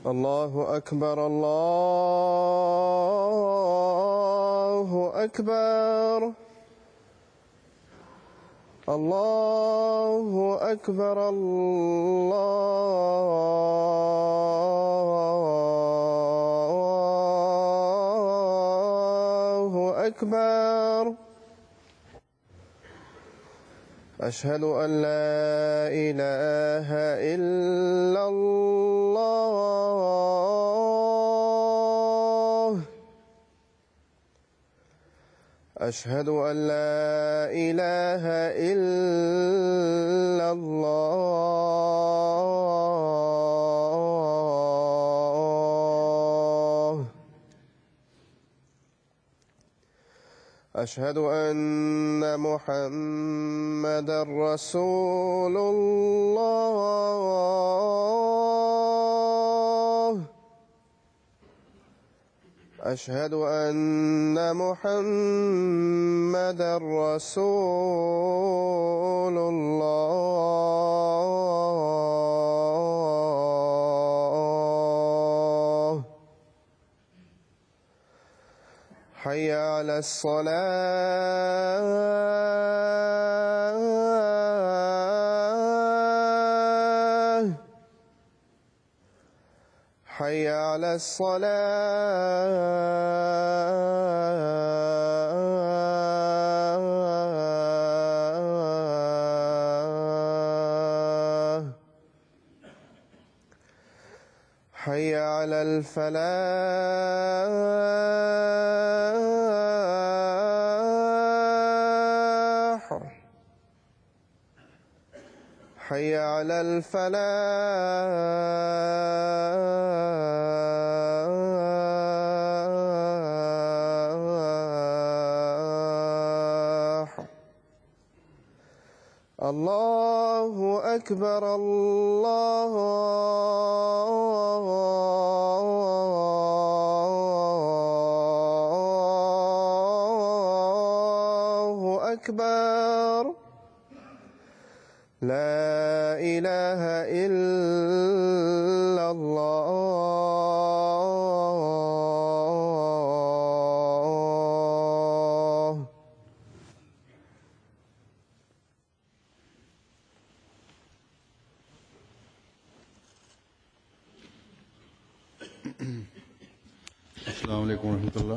الله أكبر الله أكبر الله أكبر الله أكبر أشهد أن لا إله إلا الله أشهد أن لا إله إلا الله أشهد أن محمدًا رسول الله أشهد أن محمدًا رسول الله حي على الصلاة حي على الصلاة حي على الفلاح حي على الفلاح الله أكبر الله أكبر لا إله إلا الله السلام عليكم ورحمة الله.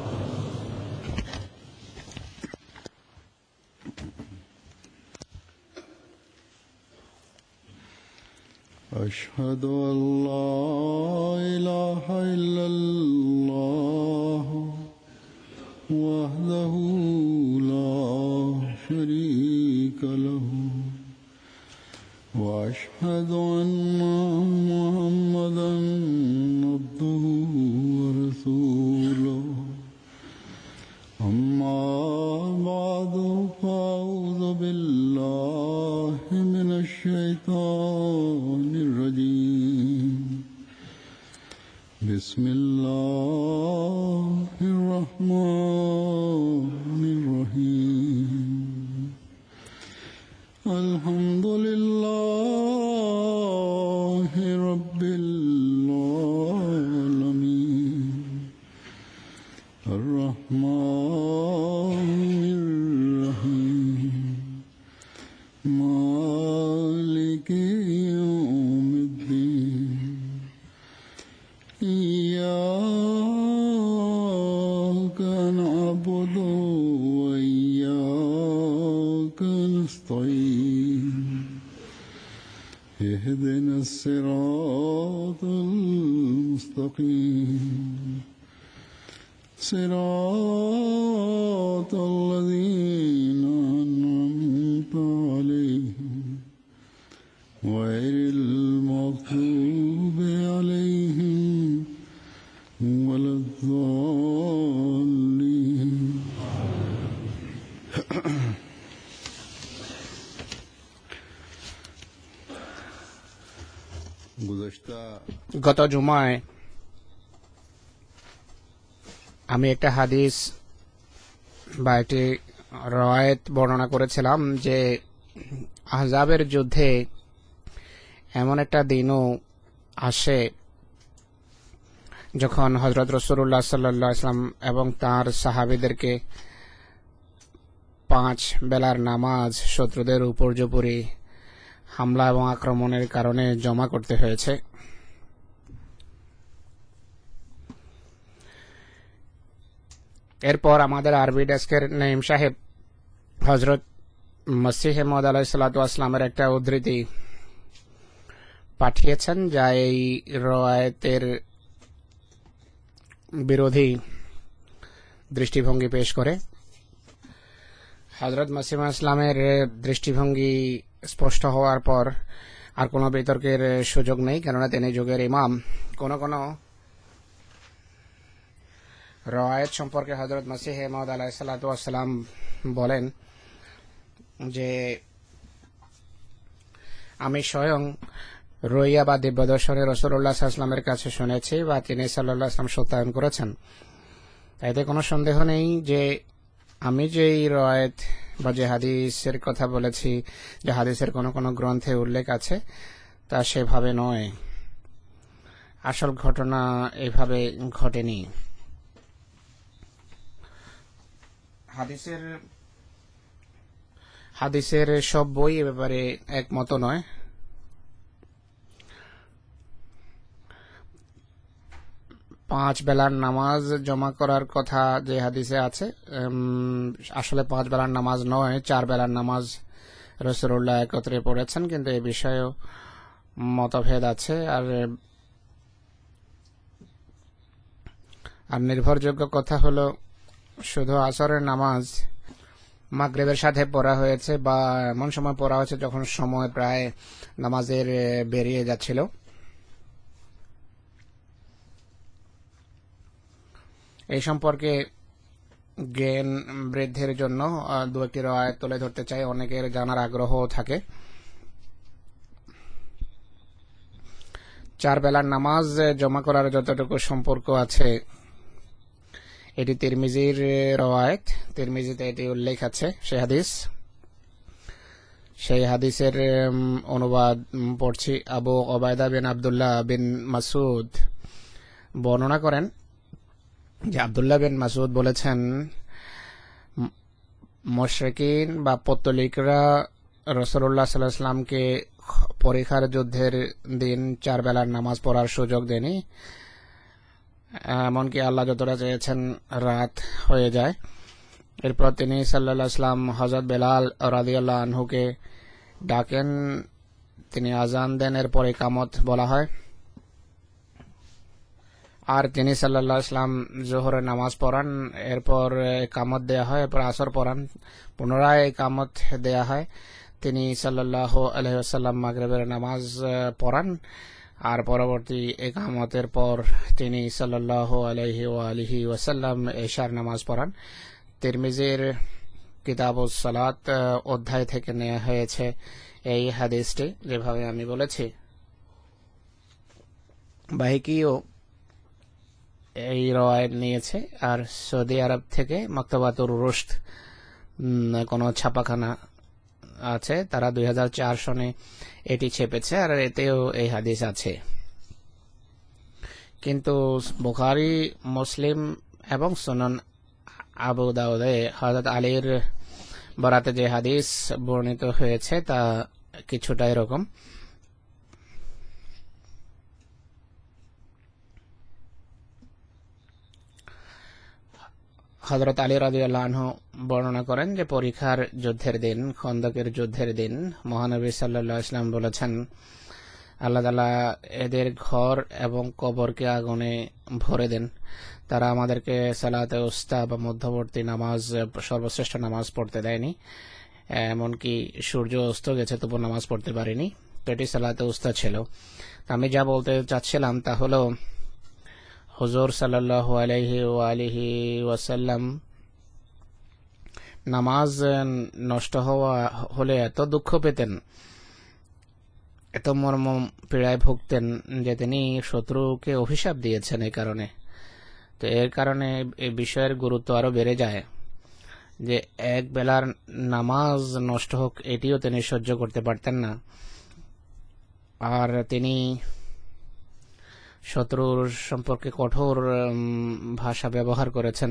أشهد أن لا إله إلا الله وحده لا شريك له وأشهد أن محمدًا عبده ورسوله أما بعد فأعوذ بالله من الشيطان الرجيم بسم الله الرحمن الرحيم الحمد لله رب العالمين الرحمن الرحيم مالك يوم الدين إياك نعبد وإياك نستعين اهدنا الصراط المستقيم صراط الذين أنعمت عليهم غير المغضوب عليهم ولا الضالين. গত জুমায় আমি একটা হাদিস বা একটি রওয়ায়েত বর্ণনা করেছিলাম যে আহজাবের যুদ্ধে এমন একটা দিনও আসে যখন হযরত রাসূলুল্লাহ সাল্লাল্লাহু আলাইহি ওয়াসাল্লাম এবং তার সাহাবীদেরকে 5 বেলার নামাজ শত্রুদের উপর্যুপরি হামলা এবং আক্রমণের কারণে জমা করতে হয়েছে। এরপর আমাদের আরবি ডেস্কের নাঈম সাহেব হযরত মসিহ মাউদ আলাইহিস সালাতু ওয়াস সালামের একটা উদ্ধৃতি পাঠিয়েছেন, যা এই রওয়ায়াতের বিরোধী দৃষ্টিভঙ্গি পেশ করে। হযরত মসিহ মাউদ ইসলামের দৃষ্টিভঙ্গি স্পষ্ট হওয়ার পর আর কোনো বিতর্কের সুযোগ নেই, কেননা তিনি যুগের ইমাম। কোন রওয়ায়াত সম্পর্কে হযরত মসিহ মাউদ আলাইহিস সালাতু ওয়াস সালাম বলেন যে আমি স্বয়ং রুইয়া বা দিব্যদর্শনে রাসূলুল্লাহ সাল্লাল্লাহু আলাইহি ওয়াসাল্লামের কাছে শুনেছি বা তিনি সাল্লাল্লাহু আলাইহি ওয়াসাল্লাম সত্যায়ন করেছেন। এতে কোনো সন্দেহ নেই যে আমি যে এই রওয়ায়াত বা যে হাদিসের কথা বলেছি, যে হাদিসের কোনো গ্রন্থে উল্লেখ আছে, তা সেভাবে নয়। আসল ঘটনা এভাবে ঘটেনি। হাদিসের সব বই এ ব্যাপারে একমত নয়। পাঁচ বেলার নামাজ জমা করার কথা যে হাদিসে আছে, আসলে 5 বেলার নামাজ নয়, 4 বেলার নামাজ রাসূলুল্লাহ একত্রে পড়েছেন, কিন্তু এই বিষয়েও মতভেদ আছে। আর নির্ভরযোগ্য কথা হলো শুধু আসরের নামাজ মাগরিবের সাথে পড়া হয়েছে বা এমন সময় পড়া হয়েছে যখন সময় প্রায় নামাজের বেরিয়ে যাচ্ছিল। এই সম্পর্কে জ্ঞান বৃদ্ধির জন্য দু একটি রওয়ায়াত তুলে ধরতে চাই, অনেকের জানার আগ্রহ থাকে। 4 বেলার নামাজ জমা করার যতটুকু সম্পর্ক আছে, এটি তিরমিজির রওয়ায়াত, তিরমিজিতে এটি উল্লেখ আছে। সেই হাদিসের অনুবাদ পড়ছি। আবু ওবায়দা বিন আব্দুল্লাহ বিন মাসউদ বর্ণনা করেন যে আব্দুল্লাহ বিন মাসউদ বলেছেন, মুশরিকিন বা পৌত্তলিকরা রাসূলুল্লাহ সাল্লাল্লাহু আলাইহি ওয়াসাল্লামকে পরীক্ষার যুদ্ধের দিন 4 বেলার নামাজ পড়ার সুযোগ দেনি, এমনকি আল্লাহ যতটা চেয়েছেন রাত হয়ে যায়। এরপর তিনি সাল্লাল্লাহু আলাইহি ওয়াসাল্লাম হযরত বেলাল রাদিয়াল্লাহু আনহুকে ডাকেন, তিনি আজান দেন, এরপর ইকামত বলা হয়। আর তিনি সাল্লাল্লাহু আলাইহি ওয়াসাল্লাম যোহরের নামাজ পড়ান, এরপর ইকামত দেয়া হয়, এরপর আসর পড়ান, পুনরায় ইকামত দেয়া হয়। তিনি সাল্লাল্লাহু আলাইহি ওয়াসাল্লাম মাগরিবের নামাজ পড়ান, আর পরবর্তী ইকামতের পর তিনি সাল্লাল্লাহু আলাইহি ওয়াসাল্লাম ইশার নামাজ পড়ান। তিরমিজির কিতাবুস সালাত অধ্যায় থেকে নেওয়া হয়েছে এই হাদিসটি, যেভাবে আমি বলেছি। বাইকিও এই রওয়ায়াত নিয়েছে, আর সৌদি আরব থেকে মাকতাবাতুর রুশদ কোনো ছাপাখানা আছে, তারা 2004 সনে এটি ছেপেছে, আর এতেও এই হাদিস আছে। কিন্তু বুখারী, মুসলিম এবং সুনান আবু দাউদে হযরত আলীর বরাতে যে হাদিস বর্ণিত হয়েছে তা কিছুটা এরকম। হযরত আলী রাদিয়াল্লাহু আনহু বর্ণনা করেন যে পরীক্ষার যুদ্ধের দিন, খন্দকের যুদ্ধের দিন, মহানবী সাল্লাল্লাহু আলাইহি ওয়াসাল্লাম বলেছেন, আল্লাহ তাআলা এদের ঘর এবং কবরকে আগুনে ভরে দেন। তারা আমাদেরকে সালাতে উস্তা বা মধ্যবর্তী নামাজ, সর্বশ্রেষ্ঠ নামাজ পড়তে দেয়নি, এমনকি সূর্য অস্ত গেছে তবু নামাজ পড়তে পারিনি। তো এটি সালাতে উস্তা ছিল। আমি যা বলতে চাচ্ছিলাম তা হলো, হুজুর সাল্লাল্লাহু আলাইহি ওয়াসাল্লাম নামাজ নষ্ট হলে এত দুঃখ পেতেন, এত মর্ম পীড়ায় ভুগতেন যে তিনি শত্রুকে অভিশাপ দিয়েছেন এই কারণে। তো এর কারণে এই বিষয়ের গুরুত্ব আরো বেড়ে যায় যে এক বেলার নামাজ নষ্ট হোক এটিও তিনি সহ্য করতে পারতেন না। আর তিনি শত্রুর সম্পর্কে কঠোর ভাষা ব্যবহার করেছেন।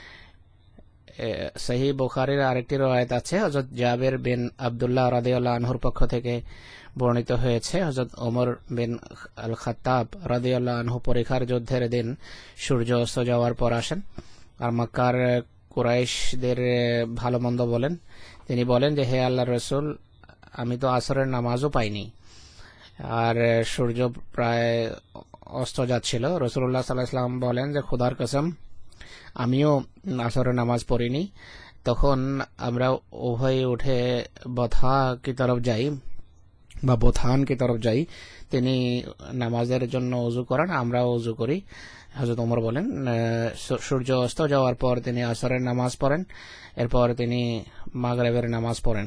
সহিহ বুখারীর আরেকটি রওয়ায়াত আছে, হযরত জাবের বিন আব্দুল্লাহ রাদিয়াল্লাহু আনহুর পক্ষ থেকে বর্ণিত হয়েছে, হযরত ওমর বিন আল খাত্তাব রাদিয়াল্লাহু আনহু পরীক্ষার যুদ্ধের দিন সূর্য অস্ত যাওয়ার পর আসেন আর মক্কার কুরাইশদের ভালো মন্দ বলেন। তিনি বলেন যে, হে আল্লাহর রাসূল, আমি তো আসরের নামাজও পাইনি আর সূর্য প্রায় অস্ত যাচ্ছিল। রাসূলুল্লাহ সাল্লাল্লাহু আলাইহি ওয়াসাল্লাম বলেন যে, খোদার কসম, আমিও আসরের নামাজ পড়িনি। তখন আমরা উভয়ে উঠে বথা কি তরফ যাই বা বোথান কি তরফ যাই। তিনি নামাজের জন্য ওযু করেন, আমরাও ওযু করি। হযরত ওমর বলেন, সূর্য অস্ত যাওয়ার পর তিনি আসরের নামাজ পড়েন, এরপর তিনি মাগরিবের নামাজ পড়েন।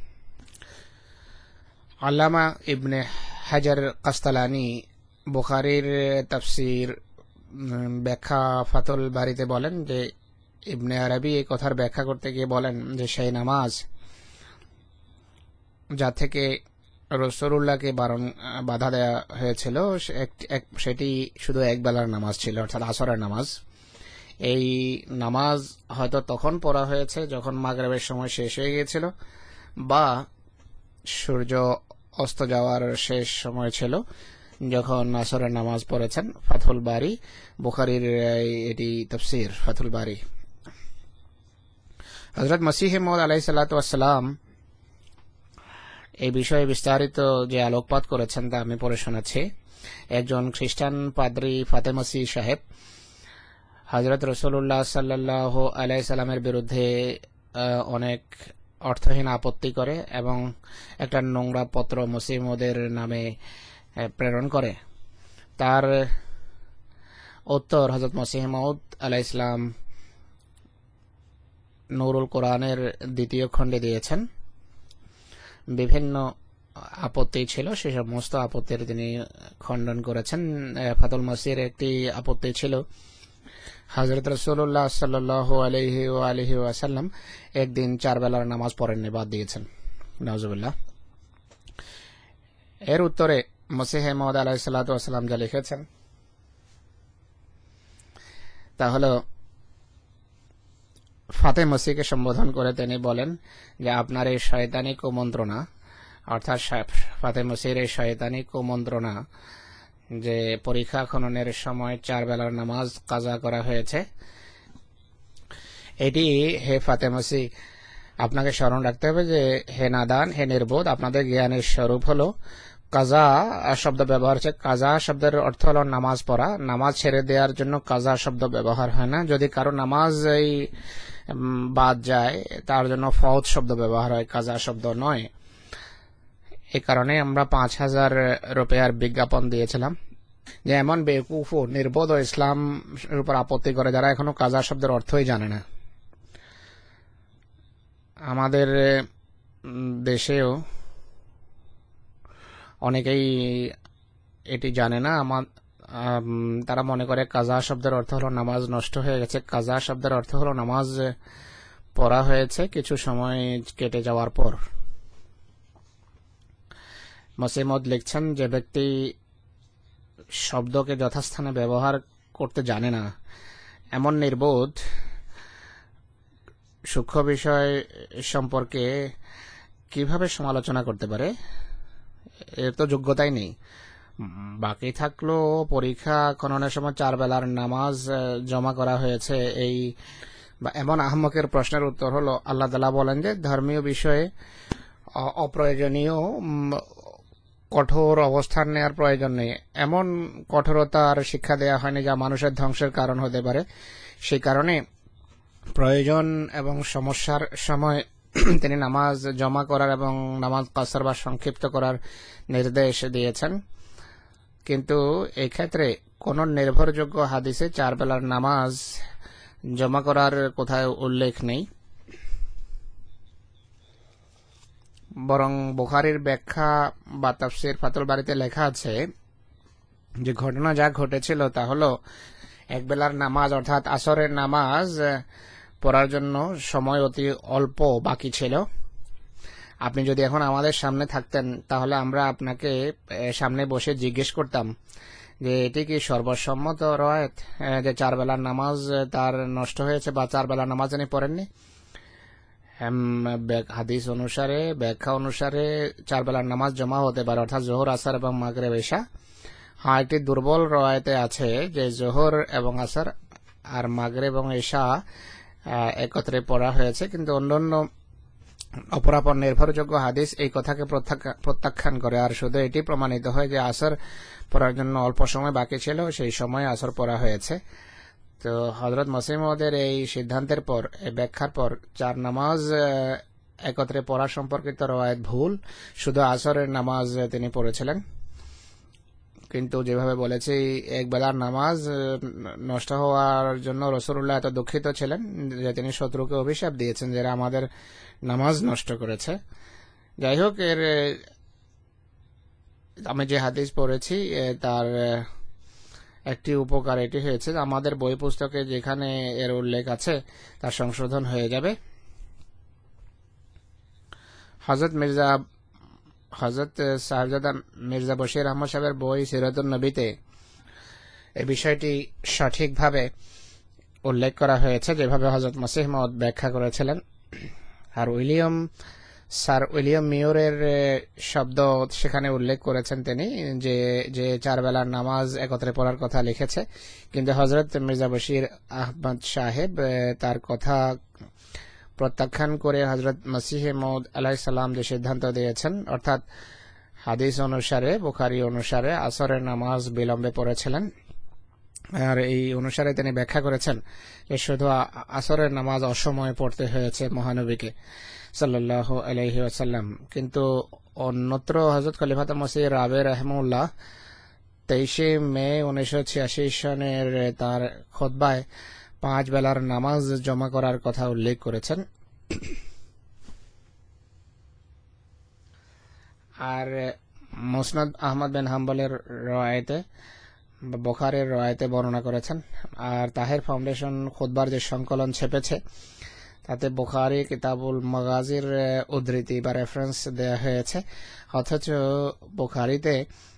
আল্লামা ইবনে হাজার কাসতালানি বুখারীর তাফসীর ব্যাখ্যা ফাতুল বারীতে বলেন যে, ইবনে আরবি এই কথার ব্যাখ্যা করতে গিয়ে বলেন যে, সেই নামাজ যা থেকে রাসূলুল্লাহকে বাধা দেওয়া হয়েছিল সেটি শুধু এক বেলার নামাজ ছিল, অর্থাৎ আসরের নামাজ। এই নামাজ হয়তো তখন পড়া হয়েছে যখন মাগরিবের সময় শেষ হয়ে গিয়েছিল বা সূর্য অস্ত যাওয়ার শেষ সময় ছিল যখন আসরের নামাজ পড়েছেন। ফাথুল বারী, বুখারীর এটি তাফসীর ফাথুল বারী। হযরত মসিহ মাউদ আলাইহিস সালাতু ওয়াস সালাম এই বিষয়ে বিস্তারিত যে আলোকপাত করেছেন তা আমি পড়ে শোনাচ্ছি। একজন খ্রিস্টান পাদ্রী ফাতেমসি সাহেব হযরত রাসূলুল্লাহ সাল্লাল্লাহু আলাইহি সাল্লামের বিরুদ্ধে অনেক অর্থহীন আপত্তি করে এবং একটা নোংরা পত্র মসিহ মাউদের নামে প্রেরণ করে। তার উত্তর হযরত মসিহ মাউদ আলাইহিস সালাম নূরুল কোরআনের 2য় খণ্ডে দিয়েছেন। বিভিন্ন আপত্তি ছিল, সে সমস্ত আপত্তির তিনি খণ্ডন করেছেন। ফাতুল মসির একটি আপত্তি ছিল, হযরত রাসূলুল্লাহ সাল্লাল্লাহু আলাইহি ওয়া আলিহি ওয়াসাল্লাম একদিন 4 বেলার নামাজ পড়েননি, বাদ দিয়েছেন। নাউজুবিল্লাহ। এর উত্তরে মসিহ মাউদ আলাইহিস সালাতু ওয়াস সালাম যা লিখেছেন তা হলো, ফাতে মসিহকে সম্বোধন করে তিনি বলেন যে, আপনার এই শয়তানি কুমন্ত্রণা, অর্থাৎ ফাতে মসির এই শয়তানি কুমন্ত্রণা যে পরীক্ষা খননের সময় 4 বেলার নামাজ কাজা করা হয়েছে, এটি হে ফাতে মসি আপনাকে স্মরণ রাখতে হবে যে, হে নাদান, হে নির্বোধ, আপনাদের জ্ঞানের স্বরূপ হলো কাজা শব্দ ব্যবহার হচ্ছে। কাজা শব্দের অর্থ হলো নামাজ পড়া। নামাজ ছেড়ে দেওয়ার জন্য কাজা শব্দ ব্যবহার হয় না। যদি কারো নামাজ বাদ যায় তার জন্য ফওত শব্দ ব্যবহার হয়, কাজা শব্দ নয়। এই কারণে আমরা 5000 রুপিয়ার বিজ্ঞাপন দিয়েছিলাম যে এমন বেকুফ ও নির্বোধ ও ইসলাম উপর আপত্তি করে যারা এখনো কাজা শব্দের অর্থই জানে না। আমাদের দেশেও অনেকেই এটি জানে না। তারা মনে করে কাজা শব্দের অর্থ হলো নামাজ নষ্ট হয়ে গেছে। কাজা শব্দের অর্থ হলো নামাজ পড়া হয়েছে কিছু সময় কেটে যাওয়ার পর। মসিহ মাউদ লিখছেন, যে ব্যক্তি শব্দকে যথাস্থানে ব্যবহার করতে জানে না, এমন নির্বোধ সূক্ষ্ম বিষয় সম্পর্কে কিভাবে সমালোচনা করতে পারে? এর তো যোগ্যতাই নেই। বাকি থাকলো পরীক্ষা খননের সময় 4 বেলার নামাজ জমা করা হয়েছে, এই বা এমন আহমকের প্রশ্নের উত্তর হলো, আল্লাহ তাআলা বলেন যে ধর্মীয় বিষয়ে অপ্রয়োজনীয় কঠোর অবস্থান নেওয়ার প্রয়োজন নেই। এমন কঠোরতার শিক্ষা দেয়া হয়নি যা মানুষের ধ্বংসের কারণ হতে পারে। সেই কারণে প্রয়োজন এবং সমস্যার সময় তিনি নামাজ জমা করার এবং নামাজ কাসর বা সংক্ষিপ্ত করার নির্দেশ দিয়েছেন। কিন্তু এই ক্ষেত্রে কোন নির্ভরযোগ্য হাদিসে 4 বেলার নামাজ জমা করার কোথাও উল্লেখ নেই। বরং বুখারীর ব্যাখ্যা বা তাফসীর ফাতুল বারীতে লেখা আছে যে ঘটনা যা ঘটেছিল তা হলো, 1 বেলার নামাজ অর্থাৎ আসরের নামাজ পড়ার জন্য সময় অতি অল্প বাকি ছিল। আপনি যদি এখন আমাদের সামনে থাকতেন তাহলে আমরা আপনাকে সামনে বসে জিজ্ঞেস করতাম যে এটি কি সর্বসম্মত রওয়ায়াত যে 4 বেলার নামাজ তার নষ্ট হয়েছে বা 4 বেলার নামাজ তিনি পড়েননি? হাদিস অনুসারে, ব্যাখ্যা অনুসারে 4 বেলার নামাজ জমা হতে পারে, অর্থাৎ জোহর, আসর এবং মাগরিব, এশা। হ্যাঁ, একটি দুর্বল রওয়ায়াতে আছে যে জোহর এবং আসর আর মাগরিব এবং এশা একত্রে পড়া হয়েছে, কিন্তু অন্যান্য অপরাপর নির্ভরযোগ্য হাদিস এই কথাকে প্রত্যাখ্যান করে, আর শুধু এটি প্রমাণিত হয় যে আসর পড়ার জন্য অল্প সময় বাকি ছিল, সেই সময় আসর পড়া হয়েছে। তো হযরত মসিহ মওউদের এই সিদ্ধান্তের পর, এই ব্যাখ্যার পর 4 নামাজ একত্রে পড়া সম্পর্কিত রওয়ায়াত ভুল। শুধু আসরের নামাজ তিনি পড়েছিলেন, কিন্তু যেভাবে বলেছি এক বেলার নামাজ নষ্ট হওয়ার জন্য রাসূলুল্লাহ এত দুঃখিত ছিলেন যে তিনি শত্রুকে অভিশাপ দিয়েছেন যারা আমাদের নামাজ নষ্ট করেছে। যাই হোক, এর আমি যে হাদিস পড়েছি তার একটি উপকার এটি হয়েছে, আমাদের বই পুস্তকে যেখানে এর উল্লেখ আছে তার সংশোধন হয়ে যাবে। হযরত সাহেবজাদা মির্জা বশির আহমদ সাহেবের বই সিরাতুন নবীতে এই বিষয়টি সঠিকভাবে উল্লেখ করা হয়েছে, যেভাবে হযরত মসিহ মাউদ ব্যাখ্যা করেছিলেন। আর স্যার উইলিয়াম মিওরের শব্দ সেখানে উল্লেখ করেছেন তিনি, যে 4 বেলার নামাজ একত্রে পড়ার কথা লিখেছে, কিন্তু হযরত মির্জা বশির আহমদ সাহেব তার কথা প্রত্যাখ্যান করে হযরত মসিহ মাউদ আলাইহিস সালাম যে সিদ্ধান্ত দিয়েছেন, অর্থাৎ হাদিস অনুসারে, বুখারী অনুসারে আসরের নামাজ বিলম্বে পড়েছিলেন। আর এই অনুসারে তিনি ব্যাখ্যা করেছেন যে শুধু আসরের নামাজ অসময়ে পড়তে হয়েছে মহানবীকে সাল্লাল্লাহু আলাইহি ওয়াসাল্লাম। কিন্তু অন্যত্র হযরত খলিফাতুল মসিহ রাবে রাহিমাহুল্লাহ 23 মে 1986 সনের তার খুতবায় 5 বেলার নামাজ জমা করার কথা উল্লেখ করেছেন। আর মুসনাদ আহমদ বিন হাম্বলের রওয়ায়াতে, বুখারীর রওয়ায়াতে বর্ণনা করেছেন। আর তাহের ফাউন্ডেশন খুতবার যে সংকলন ছেপেছে তাতে বুখারী কিতাবুল মাগাজির উদ্ধৃতি বা রেফারেন্স দেয়া হয়েছে, অথচ বুখারীতে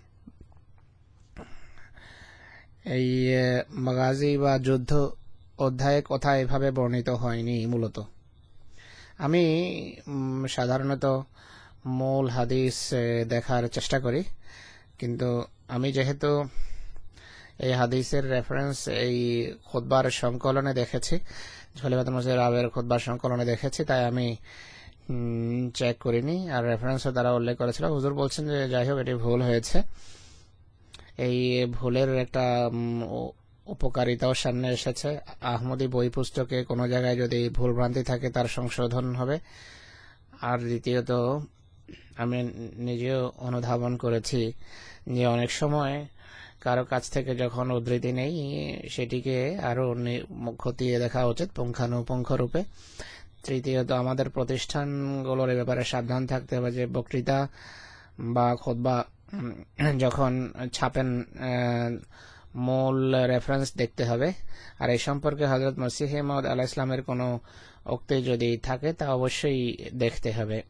এই মাগাজি বা যুদ্ধ অধ্যায়ে কথা এভাবে বর্ণিত হয়নি। মূলত আমি সাধারণত মূল হাদিস দেখার চেষ্টা করি, কিন্তু আমি যেহেতু এই হাদিসের রেফারেন্স এই খুতবার সংকলনে দেখেছি, খলিফাতুল মসিহ রাবের খুতবার সংকলনে দেখেছি, তাই আমি চেক করিনি। আর রেফারেন্সও তারা উল্লেখ করেছিল। হুজুর বলছেন যে যাই হোক এটি ভুল হয়েছে। এই ভুলের একটা উপকারিতাও সামনে এসেছে। আহমদি বই পুস্তকে কোনো জায়গায় যদি ভুল ভ্রান্তি থাকে তার সংশোধন হবে। আর দ্বিতীয়ত আমি নিজেও অনুধাবন করেছি যে অনেক সময় কারো কাছ থেকে যখন উদ্ধৃতি নেই সেটিকে আরো খতিয়ে দেখা উচিত পুঙ্খানুপুঙ্খ রূপে। তৃতীয়ত আমাদের প্রতিষ্ঠানগুলোর ব্যাপারে সাবধান থাকতে হবে যে বক্তৃতা বা খুতবা যখন ছাপেন মূল রেফারেন্স দেখতে হবে। আর এই সম্পর্কে হযরত মসিহ মাউদ আলাইহিস সালামের কোনো উক্তি যদি থাকে তা অবশ্যই দেখতে হবে।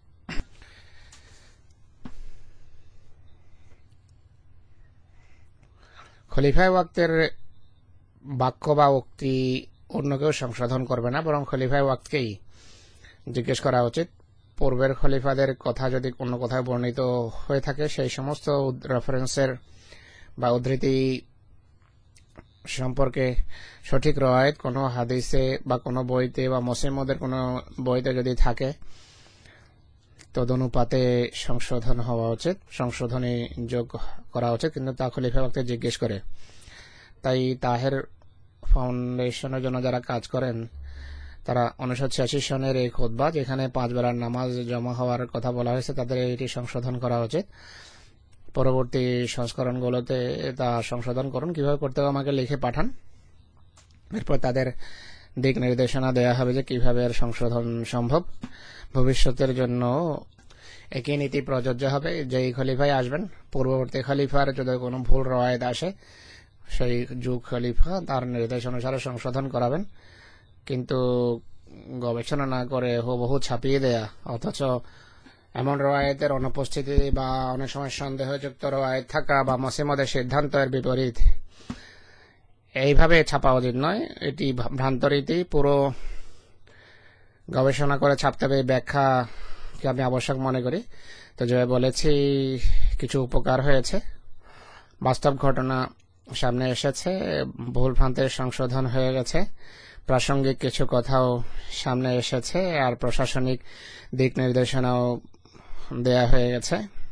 খলিফায়ে ওয়াক্তের বাক্য বা উক্তি অন্য কেউ সংশোধন করবে না, বরং খলিফায়ে ওয়াক্তকেই জিজ্ঞেস করা উচিত। পূর্বের খলিফাদের কথা যদি কোনো কথায় বর্ণিত হয়ে থাকে সেই সমস্ত রেফারেন্সের বা উদ্ধৃতি সম্পর্কে সঠিক রওয়ায়াত কোনো হাদিসে বা কোনো বইতে বা মসিহ মাউদের কোনো বইতে যদি থাকে তদনুপাতে সংশোধন হওয়া উচিত, সংশোধনী যোগ করা উচিত, কিন্তু তা খলিফা ওয়াক্তে জিজ্ঞেস করে। তাই তাহের ফাউন্ডেশনের জন্য যারা কাজ করেন তারা 1986 সনের এই খুতবা যেখানে 5 বেলার নামাজ জমা হওয়ার কথা বলা হয়েছে তাদের এটি সংশোধন করা উচিত। পরবর্তী সংস্করণগুলোতে তা সংশোধন করুন। কিভাবে করতে হবে আমাকে লিখে পাঠান, এরপর তাদের দিক নির্দেশনা দেওয়া হবে যে কিভাবে এর সংশোধন সম্ভব। ভবিষ্যতের জন্য একই নীতি প্রযোজ্য হবে। যেই খলিফায় আসবেন পূর্ববর্তী খলিফার যদি কোনো ভুল রওয়ায়াত আসে সেই যুগ খলিফা তার নির্দেশ অনুসারে সংশোধন করাবেন, কিন্তু গবেষণা না করে হুবহু ছাপিয়ে দেয়া অথচ এমন রওয়ায়েতের অনুপস্থিতি বা অনেক সময় সন্দেহযুক্ত রওয়ায়েত থাকা বা মসিমদের সিদ্ধান্তের বিপরীত এইভাবে ছাপা উচিত নয়। এটি ভ্রান্ত রীতি। পুরো গবেষণা করে ছাপতে হবে, ব্যাখ্যাকে আমি আবশ্যক মনে করি। তো যে বলেছি, কিছু উপকার হয়েছে, বাস্তব ঘটনা সামনে এসেছে, ভুল ভ্রান্তের সংশোধন হয়ে গেছে, প্রাসঙ্গিক কিছু কথাও সামনে এসেছে, আর প্রশাসনিক দিক নির্দেশনাও দেয়া হয়ে গেছে।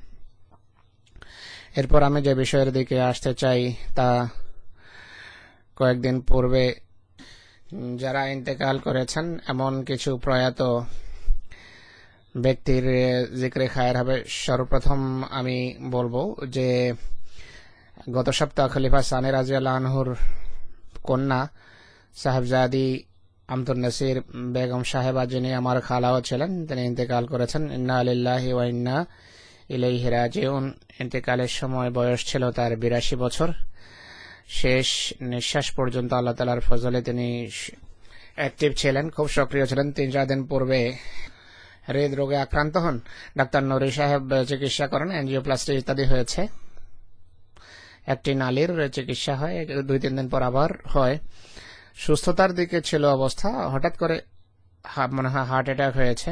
এরপর আমি যে বিষয়ের দিকে আসতে চাই তা কয়েকদিন পূর্বে যারা ইন্তেকাল করেছেন এমন কিছু প্রয়াত ব্যক্তির জিক্রে খায়ের হবে। সর্বপ্রথম আমি বলবো যে গত সপ্তাহ খলিফা সানি রাদিয়াল্লাহু আনহুর কন্যা সাহেবজাদি আমতুন নসির বেগম সাহেবা, যিনি আমার খালাও ছিলেন, তিনি ইন্তেকাল করেছেন। ইন্না লিল্লাহি ওয়া ইন্না ইলাইহি রাজিউন। ইন্তেকালের সময় বয়স ছিল তার 82 বছর। শেষ নিঃশ্বাস পর্যন্ত আল্লাহ তাআলার ফজলে তিনি অ্যাক্টিভ ছিলেন, খুব সক্রিয় ছিলেন। 3-4 দিন পূর্বে হৃদরোগে আক্রান্ত হন। ডাক্তার নুরি সাহেব চিকিৎসা করেন, অ্যাঞ্জিওপ্লাস্টি ইত্যাদি হয়েছে। একটি নালীর চিকিৎসা হয়, 2-3 দিন পর আবার হয়। সুস্থতার দিকে ছিল অবস্থা, হঠাৎ করে মনে হয় হার্ট অ্যাটাক হয়েছে,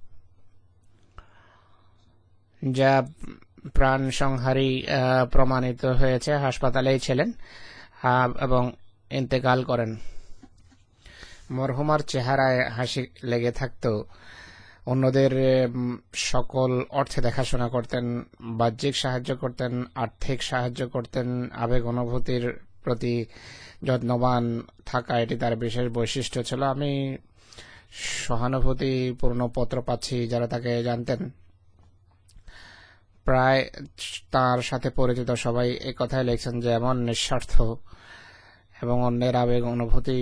যা প্রাণ সংহারী প্রমাণিত হয়েছে। হাসপাতালেই ছিলেন এবং ইন্তেকাল করেন। মরহুমার চেহারায় হাসি লেগে থাকতো। অন্যদের সকল অর্থে দেখাশোনা করতেন, বাহ্যিক সাহায্য করতেন, আর্থিক সাহায্য করতেন। আবেগ অনুভূতির প্রতি যত্নবান থাকা এটি তার বিশেষ বৈশিষ্ট্য ছিল। আমি সহানুভূতিপূর্ণ পত্র পাচ্ছি যারা তাকে জানতেন। প্রায় তার সাথে পরিচিত সবাই এই কথাই লিখছেন যে এমন নিঃস্বার্থ এবং অন্যের আবেগ অনুভূতি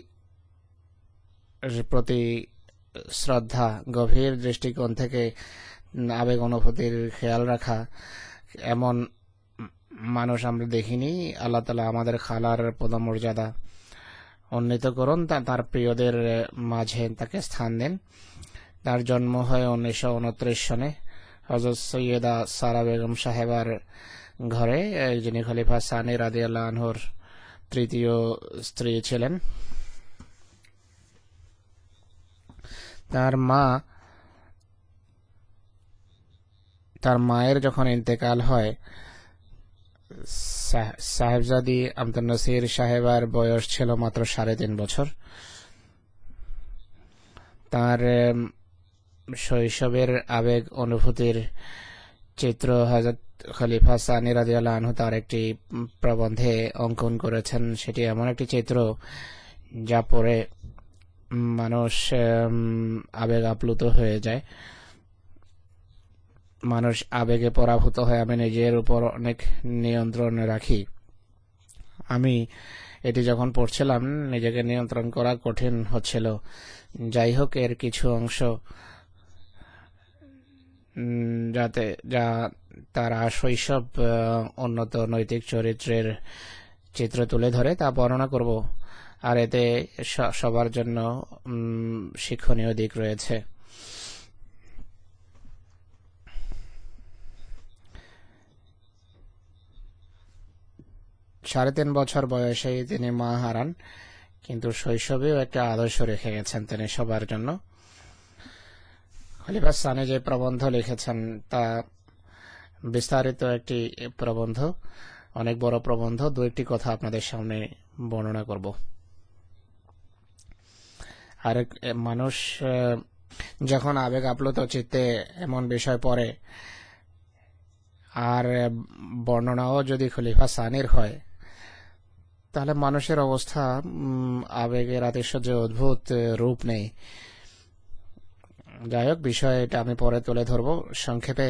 প্রতি শ্রদ্ধা, গভীর দৃষ্টিকোণ থেকে আবেগ অনুভূতির খেয়াল রাখা, এমন মানুষ আমরা দেখিনি। আল্লাহ তাআলা আমাদের খালার পদমর্যাদা উন্নীত করুন, তার প্রিয়দের মাঝে তাকে স্থান দেন। তার জন্ম হয় 1929 সনে হযরত সৈয়দা সারা বেগম সাহেবার ঘরে, যিনি খলিফা সানি রাদিয়াল্লাহু আনহুর তৃতীয় স্ত্রী ছিলেন। তার মায়ের যখন ইন্তেকাল হয়, সাহেবজাদি আমতুন নসির সাহেবার বয়স ছিল মাত্র 3.5 বছর। তার শৈশবের আবেগ অনুভূতির চিত্র হযরত খলিফা সানি রাদিয়াল্লাহু আনহু তার একটি প্রবন্ধে অঙ্কন করেছেন। সেটি এমন একটি চিত্র যা পড়ে মানুষ আবেগ আপ্লুত হয়ে যায়, মানুষ আবেগে পরাভূত হয়। আমি নিজের উপর অনেক নিয়ন্ত্রণ রাখি। আমি এটি যখন পড়ছিলাম নিজেকে নিয়ন্ত্রণ করা কঠিন হচ্ছিল। যাই হোক, এর কিছু অংশ যা তারা শৈশব উন্নত নৈতিক চরিত্রের চিত্র তুলে ধরে তা বর্ণনা করব, আর এতে সবার জন্য শিক্ষণীয় দিক রয়েছে। 3.5 বছর বয়সেই তিনি মা হারান, কিন্তু শৈশবেও একটা আদর্শ রেখে গেছেন তিনি সবার জন্য। খলিফা সানি যে প্রবন্ধ লিখেছেন তা বিস্তারিত একটি প্রবন্ধ, অনেক বড় প্রবন্ধ। 2-1টি কথা আপনাদের সামনে বর্ণনা করব। আর মানুষ যখন আবেগ আপ্লুত চিত্তে এমন বিষয় পড়ে, আর বর্ণনাও যদি খলিফা সানির হয়, তাহলে মানুষের অবস্থা আবেগের আতিশয্যে অদ্ভুত রূপ নেই। যাই হোক, বিষয় এটা আমি পরে তুলে ধরব। সংক্ষেপে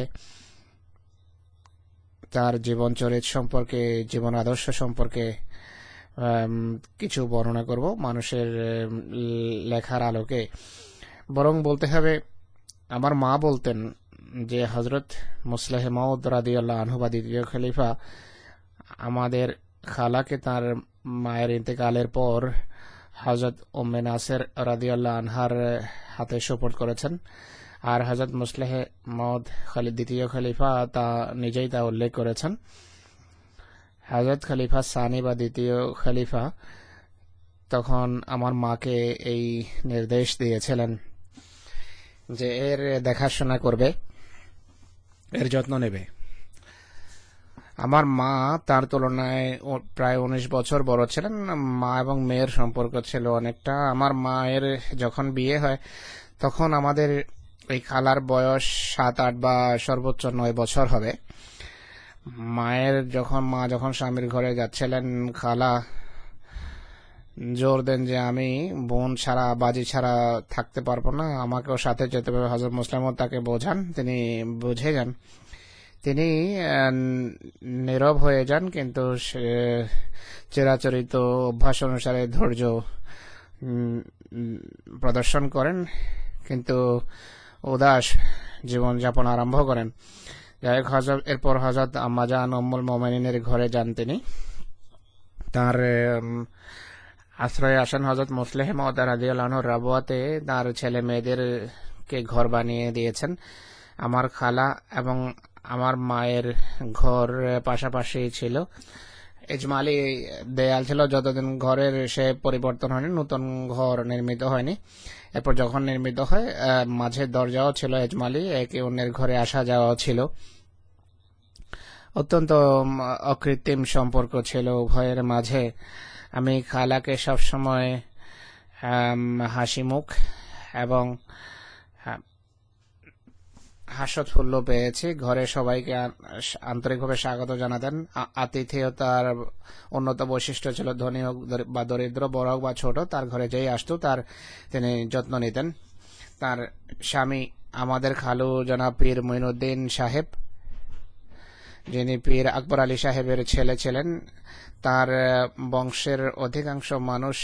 তার জীবন চরিত্র সম্পর্কে, জীবন আদর্শ সম্পর্কে কিছু বর্ণনা করব মানুষের লেখার আলোকে। বরং বলতে হবে, আমার মা বলতেন যে হযরত মুসলেহ মাউদ রাদিয়াল্লাহু আনহু বা দ্বিতীয় খলিফা আমাদের খালাকে তার মায়ের ইন্তেকালের পর হযরত উম্মে নাসের রাদিয়াল্লাহু আনহার হাতে সুপুর্দ করেছেন। আর হযরত মুসলিহ মওদ দ্বিতীয় খলিফা তা নিজেই তা উল্লেখ করেছেন। হযরত খলিফা সানি বা দ্বিতীয় খলিফা তখন আমার মাকে এই নির্দেশ দিয়েছিলেন যে এর দেখাশোনা করবে, এর যত্ন নেবে। আমার মা তার তুলনায় প্রায় 19 বছর বড় ছিলেন। মা এবং মেয়ের সম্পর্ক ছিল অনেকটা। আমার মায়ের যখন বিয়ে হয় তখন আমাদের এই খালার বয়স 7-8 বা সর্বোচ্চ 9 বছর হবে। মা যখন স্বামীর ঘরে যাচ্ছিলেন, খালা জোর দেন যে আমি বোন ছাড়া, বাজি ছাড়া থাকতে পারবো না, আমাকেও সাথে যেতে হবে। হযরত মুসলিমও তাকে বোঝান, তিনি বুঝে যান। তিনি নীরব হয়ে যান, কিন্তু চিরাচরিত অভ্যাস অনুসারে ধৈর্য প্রদর্শন করেন, কিন্তু উদাস জীবন যাপন আরম্ভ করেন। যাই হোক, এরপর হযরত আম্মাজান উম্মুল মুমিনিনের ঘরে যান তিনি। তার আশ্রয়ে আসেন হযরত মুসলিহ মওদ রাদিয়াল্লাহু আনহু। রাবওয়াতে তার ছেলে মেয়েদেরকে ঘর বানিয়ে দিয়েছেন। আমার খালা এবং আমার মায়ের ঘর পাশাপাশি ছিল। ইজমালি দেয়াল ছিল, যতদিন ঘরের সে পরিবর্তন হয়নি, নতুন ঘর নির্মিত হয়নি। এরপর যখন নির্মিত হয়, মাঝের দরজাও ছিল ইজমালি, একে অন্যের ঘরে আসা যাওয়াও ছিল। অত্যন্ত অকৃত্রিম সম্পর্ক ছিল উভয়ের মাঝে। আমি খালাকে সবসময় হাসি মুখ এবং হাস্যোৎফুল্ল পেয়েছি। ঘরে সবাইকে আন্তরিকভাবে স্বাগত জানাতেন। আতিথেয়তার উন্নত বৈশিষ্ট্য ছিল। ধনী হোক বা দরিদ্র, বড় হোক বা ছোট, তার ঘরে যেই আসতো তার তিনি যত্ন নিতেন। তার স্বামী আমাদের খালু জনাব পীর মুইনুদ্দিন সাহেব, যিনি পীর আকবর আলী সাহেবের ছেলে ছিলেন, তার বংশের অধিকাংশ মানুষ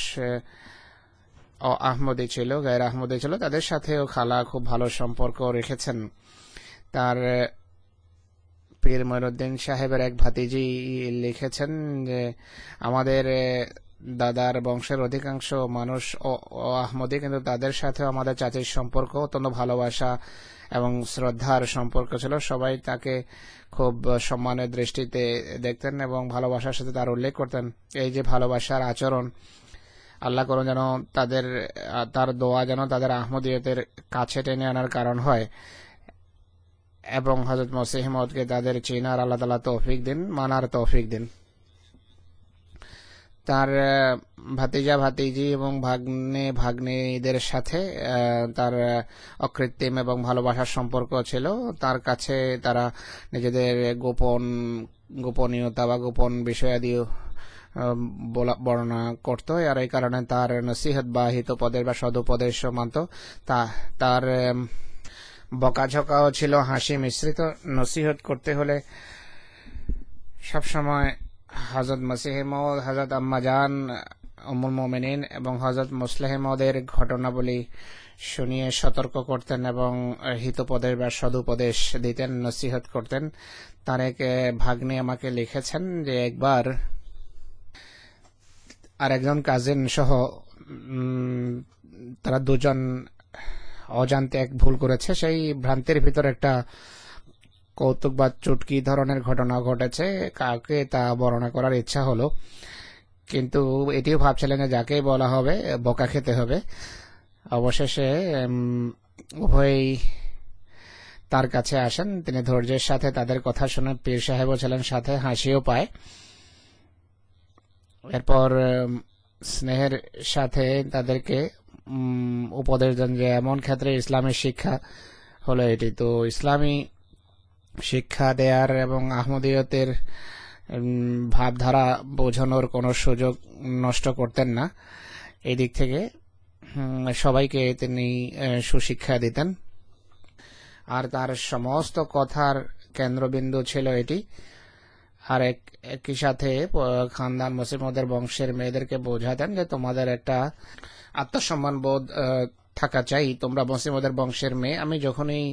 আহমদী ছিল, গায়ের আহমদী ছিল। তাদের সাথেও খালা খুব ভালো সম্পর্ক রেখেছেন। তার পীর মুইনুদ্দিন সাহেবের এক ভাতিজি লিখেছেন যে আমাদের দাদার বংশের অধিকাংশ মানুষ আহমদী, কিন্তু তাদের সাথেও আমাদের চাচির সম্পর্ক অত্যন্ত ভালোবাসা এবং শ্রদ্ধার সম্পর্ক ছিল। সবাই তাকে খুব সম্মানের দৃষ্টিতে দেখতেন এবং ভালোবাসার সাথে তার উল্লেখ করতেন। এই যে ভালোবাসার আচরণ, আল্লাহ করুন যেন তার দোয়া যেন তাদের আহমদিয়তের কাছে টেনে আনার কারণ হয় এবং হযরত মসিহ মওদকে তাদের চিনার আল্লাহ তাআলা তৌফিক দিন, মানার তৌফিক দিন। তার ভাতিজা ভাতিজি এবং ভাগ্নে ভাগ্নীদের সাথে তার অকৃত্রিম এবং ভালোবাসার সম্পর্ক ছিল। তার কাছে তারা নিজেদের গোপনীয়তা বা গোপন বিষয়াদি বর্ণনা করত, আর এই কারণে তার নসিহত বা হিতোপদেশ বা সদুপদেশ মানত। তার বকাঝকাও ছিল হাসি মিশ্রিত। নসিহত করতে হলে সবসময় হযরত মসিহ মওদ, হযরত আম্মাজান উম্মুল মুমিনিন এবং হযরত মুসলিহ মওদের ঘটনাবলী শুনিয়ে সতর্ক করতেন এবং হিতোপদেশ বা সদুপদেশ দিতেন, নসিহত করতেন। তার এক ভাগ্নে আমাকে লিখেছেন যে একবার আর একজন কাজিন সহ তারা দুজন অজান্তে এক ভুল করেছে। সেই ভ্রান্তির ভিতর একটা কৌতুক বা চুটকি ধরনের ঘটনা ঘটেছে। কাউকে তা বর্ণনা করার ইচ্ছা হলো, কিন্তু এটিও ভাবছিলেন যে যাকেই বলা হবে বকা খেতে হবে। অবশেষে উভয়ই তার কাছে আসেন। তিনি ধৈর্যের সাথে তাদের কথা শুনে, পীর সাহেবও ছিলেন সাথে, হাসিও পায়। এরপর স্নেহের সাথে তাদেরকে উপদেশ দেন যে এমন ক্ষেত্রে ইসলামী শিক্ষা হলো এটি। তো ইসলামী শিক্ষা দেয়ার এবং আহমদিয়তের ভাবধারা বোঝানোর কোনো সুযোগ নষ্ট করতেন না। এই দিক থেকে সবাইকে তিনি সুশিক্ষা দিতেন। আর তার সমস্ত কথার কেন্দ্রবিন্দু ছিল এটি। আর একই সাথে খানদান মসিহ মওদের বংশের মেয়েদেরকে বোঝাতেন যে তোমাদের একটা আত্মসম্মান বোধ থাকা চাই, তোমরা মসিহ মওদের বংশের মেয়ে। আমি যখনই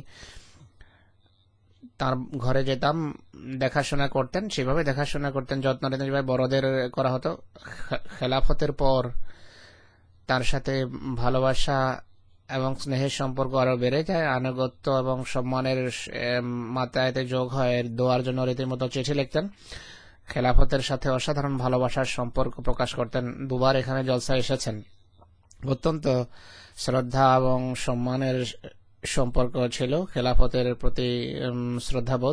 তার ঘরে যেতাম দেখাশোনা করতেন, সেভাবে দেখাশোনা করতেন, যত্ন নিতেন যেভাবে বড়দের করা হতো। খেলাফতের পর তার সাথে ভালোবাসা এবং স্নেহের সম্পর্ক আরো বেড়ে যায়, আনুগত্য এবং সম্মানের মাত্রাতে যোগ হয়। দোয়ার জন্য রীতিমতো চিঠি লিখতেন। খেলাফতের সাথে অসাধারণ ভালোবাসার সম্পর্ক প্রকাশ করতেন। দুবার এখানে জলসায় এসেছেন। অত্যন্ত শ্রদ্ধা এবং সম্মানের সম্পর্ক ছিল, খেলাফতের প্রতি শ্রদ্ধাবোধ,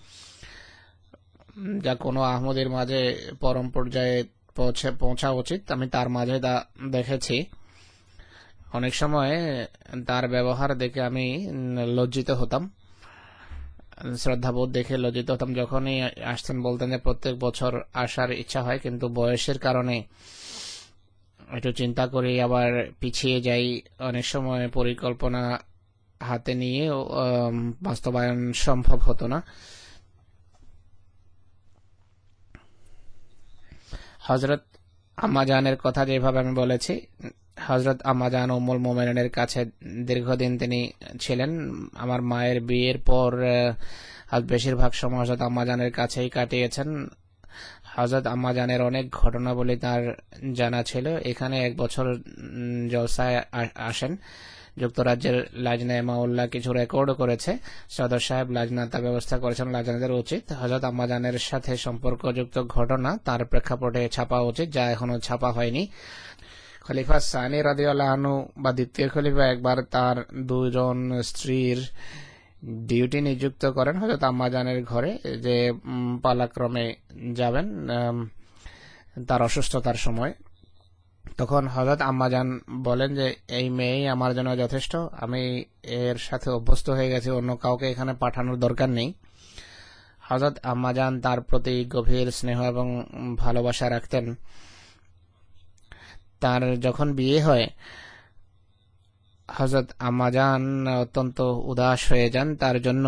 যা কোনো আহমদীর মাঝে পরম পর্যায়ে পৌঁছা উচিত। আমি তার মাঝে তা দেখেছি। অনেক সময় তার ব্যবহার দেখে আমি লজ্জিত হতাম, শ্রদ্ধাবোধ দেখে লজ্জিত হতাম। যখনই আসতেন বলতেন যে প্রত্যেক বছর আসার ইচ্ছা হয়, কিন্তু বয়সের কারণে একটু চিন্তা করি, আবার পিছিয়ে যাই। অনেক সময় পরিকল্পনা হাতে নিয়ে বাস্তবায়ন সম্ভব হতো না। হযরত আম্মাজানের কথা যেভাবে আমি বলেছি, হযরত আম্মাজান উম্মুল মুমিনিনের কাছে দীর্ঘদিন তিনি ছিলেন। আমার মায়ের বিয়ের পর বেশিরভাগ সময় হযরত আম্মাজানের কাছেই কাটিয়েছেন। হযরত আম্মাজানের অনেক ঘটনাবলী তার জানা ছিল। এখানে এক বছর জলসায় আসেন। যুক্তরাজ্যের লাজনা মাউল্লাহ কিছু রেকর্ডও করেছে। সদর সাহেব লাজনা তা ব্যবস্থা করেছেন। লাজনাদের উচিত হযরত আম্মাজানের সাথে সম্পর্কযুক্ত ঘটনা তার প্রেক্ষাপটে ছাপা উচিত, যা এখনো ছাপা হয়নি। খলিফা সানি রাদিয়াল্লাহু আনহু বা দ্বিতীয় খলিফা একবার তার দুজন স্ত্রীর ডিউটি নিযুক্ত করেন হযরত আম্মাজানের ঘরে, যে পালাক্রমে যাবেন তার অসুস্থতার সময়। তখন হযরত আম্মাজান বলেন যে এই মেয়েই আমার জন্য যথেষ্ট, আমি এর সাথে অভ্যস্ত হয়ে গেছি, অন্য কাউকে এখানে পাঠানোর দরকার নেই। হযরত আম্মাজান তার প্রতি গভীর স্নেহ এবং ভালোবাসা রাখতেন। তার যখন বিয়ে হয়, হযরত আম্মাজান অত্যন্ত উদাস হয়ে যান তার জন্য।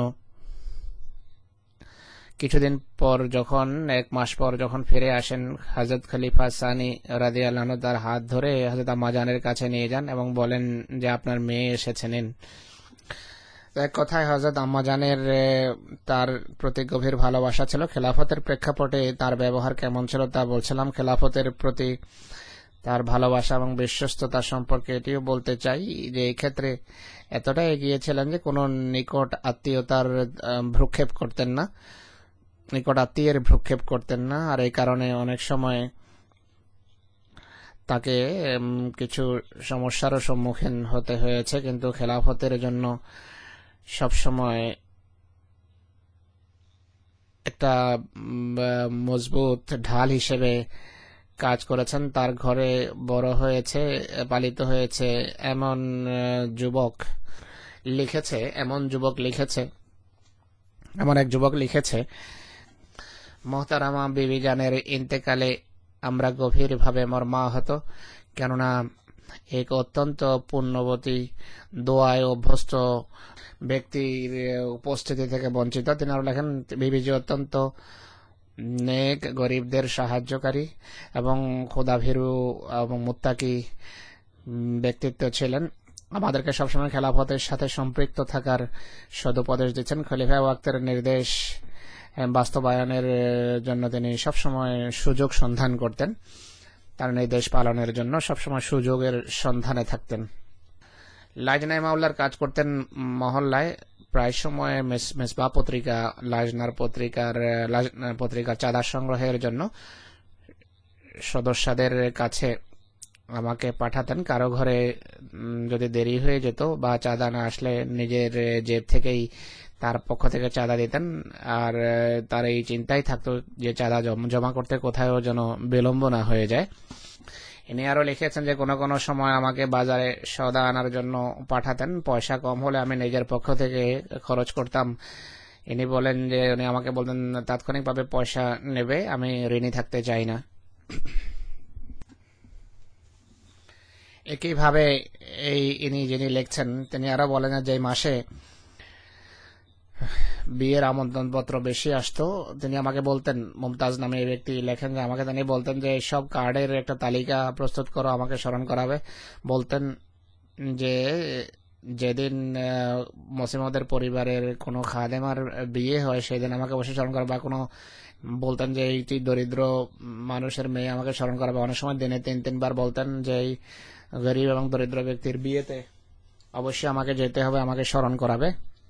কিছুদিন পর যখন, এক মাস পর যখন ফিরে আসেন, হযরত খলিফা সানি রাদিয়াল্লাহু আনহু তার হাত ধরে হযরত আম্মাজানের কাছে নিয়ে যান এবং বলেন যে আপনার মেয়ে এসেছেন। এক কথায় হযরত আম্মাজানের তার প্রতি গভীর ভালোবাসা ছিল। খেলাফতের প্রেক্ষাপটে তার ব্যবহার কেমন ছিল তা বলছিলাম। খেলাফতের প্রতি তার ভালোবাসা এবং বিশ্বস্ততা সম্পর্কে এটিও বলতে চাই যে এই ক্ষেত্রে এতটা এগিয়েছিলেন যে কোনো নিকট আত্মীয়তার ভ্রুক্ষেপ করতেন না, নিকট আত্মীয়ের ভ্রুক্ষেপ করতেন না। আর এই কারণে অনেক সময় তাকে কিছু সমস্যারও সম্মুখীন হতে হয়েছে, কিন্তু খেলাফতের জন্য সবসময় একটা মজবুত ঢাল হিসেবে কাজ করেছেন। তার ঘরে বড় হয়েছে, পালিত হয়েছে এমন যুবক লিখেছে, এমন এক যুবক লিখেছে, মোহতারামা বিবি জানের ইন্তেকালে আমরা গভীরভাবে মর্মাহত, কেননা এক অত্যন্ত পুণ্যবতী, দোয়ায় অভ্যস্ত ব্যক্তির উপস্থিতি থেকে বঞ্চিত। তিনি আরো লেখেন, বিবিজি অত্যন্ত নেক, গরিবদের সাহায্যকারী এবং খোদাভীরু এবং মুত্তাকি ব্যক্তিত্ব ছিলেন। আমাদেরকে সবসময় খেলাফতের সাথে সম্পৃক্ত থাকার সদুপদেশ দিচ্ছেন। খলিফা ওয়াক্তের নির্দেশ বাস্তবায়নের জন্য তিনি সবসময় সুযোগ সন্ধান করতেন, তার নির্দেশ পালনের জন্য সবসময় সুযোগের সন্ধানে থাকতেন। লাজনায় মাওলার কাজ করতেন মহল্লায়। প্রায় সময় মেসবা পত্রিকা, লাজনার পত্রিকার চাঁদা সংগ্রহের জন্য সদস্যদের কাছে আমাকে পাঠাতেন। কারো ঘরে যদি দেরি হয়ে যেত বা চাঁদা না আসলে নিজের জেব থেকেই তার পক্ষ থেকে চাঁদা দিতেন। আর তার এই চিন্তাই থাকতো যে চাঁদা জমা করতে কোথাও যেন বিলম্ব না হয়ে যায়। ইনি আরো লিখেছেন যে কোনো কোনো সময় আমাকে বাজারে সওদা আনার জন্য পাঠাতেন। পয়সা কম হলে আমি নিজের পক্ষ থেকে খরচ করতাম। ইনি বলেন যে উনি আমাকে বলতেন তাৎক্ষণিকভাবে পয়সা নেবে, আমি ঋণী থাকতে চাই না। একইভাবে ইনি যিনি লিখছেন তিনি আরো বলেন যে মাসে বিয়ের আমন্ত্রণ পত্র বেশি আসতো, তিনি আমাকে বলতেন, মুমতাজ নামে এই ব্যক্তি লেখেন যে আমাকে তিনি বলতেন যে সব কার্ডের একটা তালিকা প্রস্তুত করো, আমাকে স্মরণ করাবে। বলতেন যে যেদিন মসিমদের পরিবারের কোনো খাদেমার বিয়ে হয় সেদিন আমাকে অবশ্যই স্মরণ করা, বা কোনো বলতেন যে এইটি দরিদ্র মানুষের মেয়ে আমাকে স্মরণ করাবে। অনেক সময় দিনে 3-3 বার বলতেন যে এই গরিব এবং দরিদ্র ব্যক্তির বিয়েতে অবশ্যই আমাকে যেতে হবে, আমাকে স্মরণ করাবে।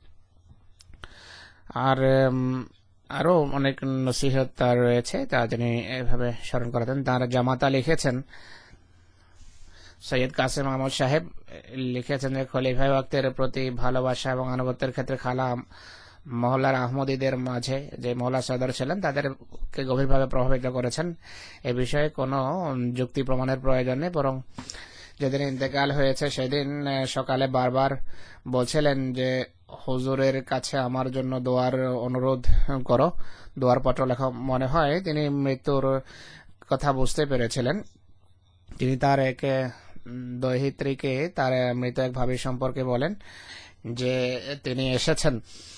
আর আরো অনেক নসিহত তার রয়েছে, তা তিনি এভাবে স্মরণ করাতেন। তার জামাতা লিখেছেন, সৈয়দ কাসেম আহমদ সাহেব লিখেছেন যে খলিফা ওয়াক্তের প্রতি ভালোবাসা এবং আনুগত্যের ক্ষেত্রে খালা মহল্লার আহমদীদের মাঝে যে মহল্লা সদর ছিলেন তাদেরকে গভীরভাবে প্রভাবিত করেছেন। এ বিষয়ে কোনো যুক্তি প্রমাণের প্রয়োজন নেই, বরং যেদিন ইন্তেকাল হয়েছে সেদিন সকালে বারবার বলছিলেন যে হুজুরের কাছে আমার জন্য দোয়ার অনুরোধ করো, দোয়ার পত্র লেখা। মনে হয় তিনি মৃত্যুর কথা বুঝতে পেরেছিলেন। তিনি তার এক দহিত্রীকে তার মৃত এক ভাবি সম্পর্কে বলেন যে তিনি এসেছেন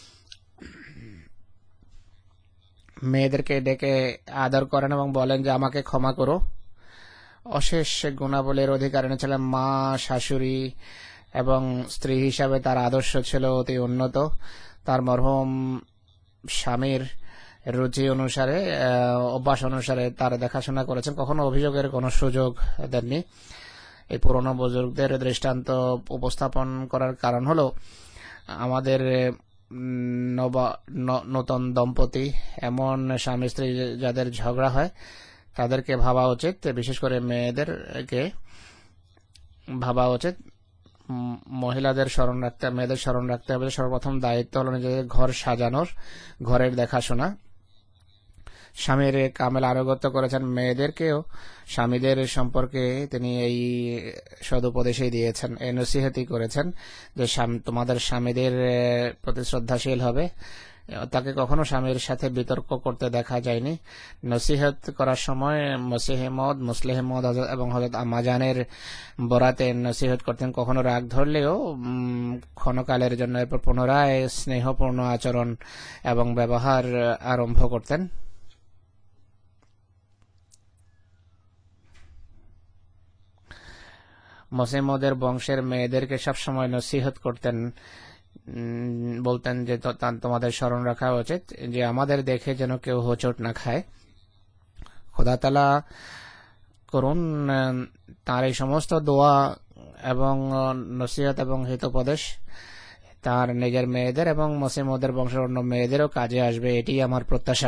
মেয়েদেরকে ডেকে আদর করেন এবং বলেন যে আমাকে ক্ষমা করো। অশেষ গুণাবলীর অধিকারিণী ছিলেন মা, শাশুড়ি এবং স্ত্রী হিসাবে তার আদর্শ ছিল অতি উন্নত। তার মরহুম স্বামীর রুচি অনুসারে, অভ্যাস অনুসারে তার দেখাশোনা করেছেন, কখনো অভিযোগের কোনো সুযোগ দেননি। এই পুরনো বুজুর্গদের দৃষ্টান্ত উপস্থাপন করার কারণ হলো আমাদের নতুন দম্পতি, এমন স্বামী স্ত্রী যাদের ঝগড়া হয় তাদেরকে ভাবা উচিত, বিশেষ করে মেয়েদেরকে ভাবা উচিত মহিলাদের স্মরণ রাখতে, মেয়েদের স্মরণ রাখতে হবে সর্বপ্রথম দায়িত্ব হলো নিজেদের ঘর সাজানোর, ঘরের দেখাশোনা। স্বামীর কামেল আনুগত্য করেছেন, মেয়েদেরকেও স্বামীদের সম্পর্কে তিনি এই সদুপদেশই দিয়েছেন, এই নসিহতই করেছেন যে তোমাদের স্বামীদের প্রতি শ্রদ্ধাশীল হবে। তাকে কখনো স্বামীর সাথে বিতর্ক করতে দেখা যায়নি। নসিহত করার সময় মুসলিহ মওদ এবং হযরত আম্মাজানের বরাতে নসিহত করতেন। কখনো রাগ ধরলেও ক্ষণকালের জন্য এরপর পুনরায় স্নেহপূর্ণ আচরণ এবং ব্যবহার আরম্ভ করতেন। মুসলিমদের বংশের মেয়েদেরকে সবসময় নসিহত করতেন, বলতেন যে তোমাদের স্মরণ রাখা উচিত যে আমাদের দেখে যেন কেউ হোঁচট না খায়। খোদা তাআলা করুন তার এই সমস্ত দোয়া এবং নসিহত এবং হিতোপদেশ তার নিজের মেয়েদের এবং মুসলিমদের বংশের অন্য মেয়েদেরও কাজে আসবে, এটি আমার প্রত্যাশা।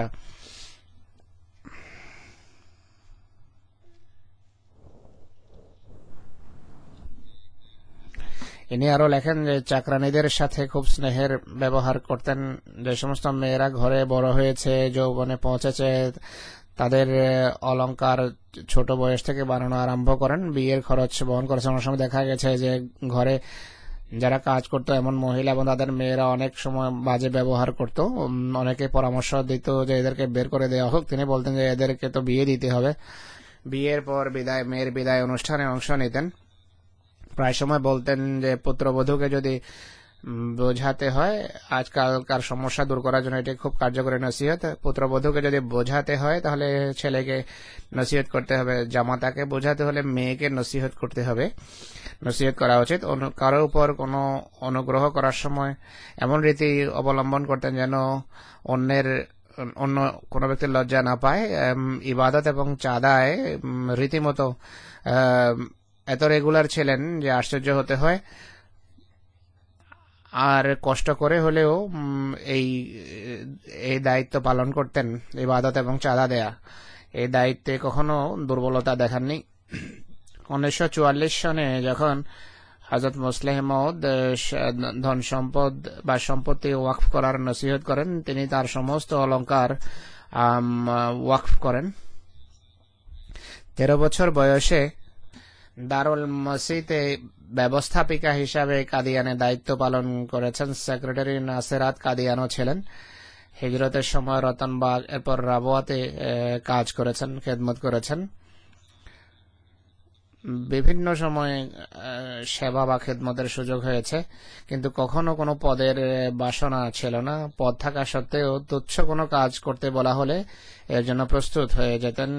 ইনি আরো লেখেন যে চাকরানীদের সাথে খুব স্নেহের ব্যবহার করতেন। যে সমস্ত মেয়েরা ঘরে বড় হয়েছে, যৌবনে পৌঁছেছে, তাদের অলংকার ছোট বয়স থেকে বানানো আরম্ভ করেন, বিয়ের খরচ বহন করেছেন। অনেক সময় দেখা গেছে যে ঘরে যারা কাজ করতো এমন মহিলা এবং তাদের মেয়েরা অনেক সময় বাজে ব্যবহার করত। অনেকে পরামর্শ দিত যে এদেরকে বের করে দেওয়া হোক। তিনি বলতেন যে এদেরকে তো বিয়ে দিতে হবে। বিয়ের পর মেয়ের বিদায় অনুষ্ঠানে অংশ নিতেন। প্রায় সময় বলতেন যে পুত্রবধূকে যদি বোঝাতে হয়, আজকালকার সমস্যা দূর করার জন্য এটি খুব কার্যকরী নসিহত, পুত্রবধূকে যদি বোঝাতে হয় তাহলে ছেলেকে নসিহত করতে হবে, জামাতাকে বোঝাতে হলে মেয়েকে নসিহত করতে হবে, নসিহত করা উচিত। কারো উপর কোনো অনুগ্রহ করার সময় এমন রীতি অবলম্বন করতেন যেন অন্য কোনো ব্যক্তির লজ্জা না পায়। ইবাদত এবং চাঁদায় রীতিমতো এত রেগুলার ছিলেন যে আশ্চর্য হতে হয়। আর কষ্ট করে হলেও এই দায়িত্ব পালন করতেন, ইবাদত এবং চাঁদা দেয়া। এই দায়িত্বে কখনো দুর্বলতা দেখাননি। 1944 সনে যখন হযরত মুসলিহ মওদ ধন সম্পদ বা সম্পত্তি ওয়াকফ করার নসিহত করেন, তিনি তার সমস্ত অলংকার ওয়াকফ করেন। 13 বছর বয়সে দারুল মসজিদে ব্যবস্থাপিকা হিসাবে কাদিয়ানে দায়িত্ব পালন করেছেন। সেক্রেটারি নাসেরাত কাদিয়ানও ছিলেন। হিজরতের সময় রতনবাগ, এরপর রাবোয়াতে কাজ করেছেন, খেদমত করেছেন। বিভিন্ন সময়ে সেবা বা খেদমতের সুযোগ হয়েছে, কিন্তু কখনো কোনো পদের বাসনা ছিল না। পদ থাকা সত্ত্বেও তুচ্ছ কোনো কাজ করতে বলা হলে এর জন্য প্রস্তুত হয়ে যেতেন।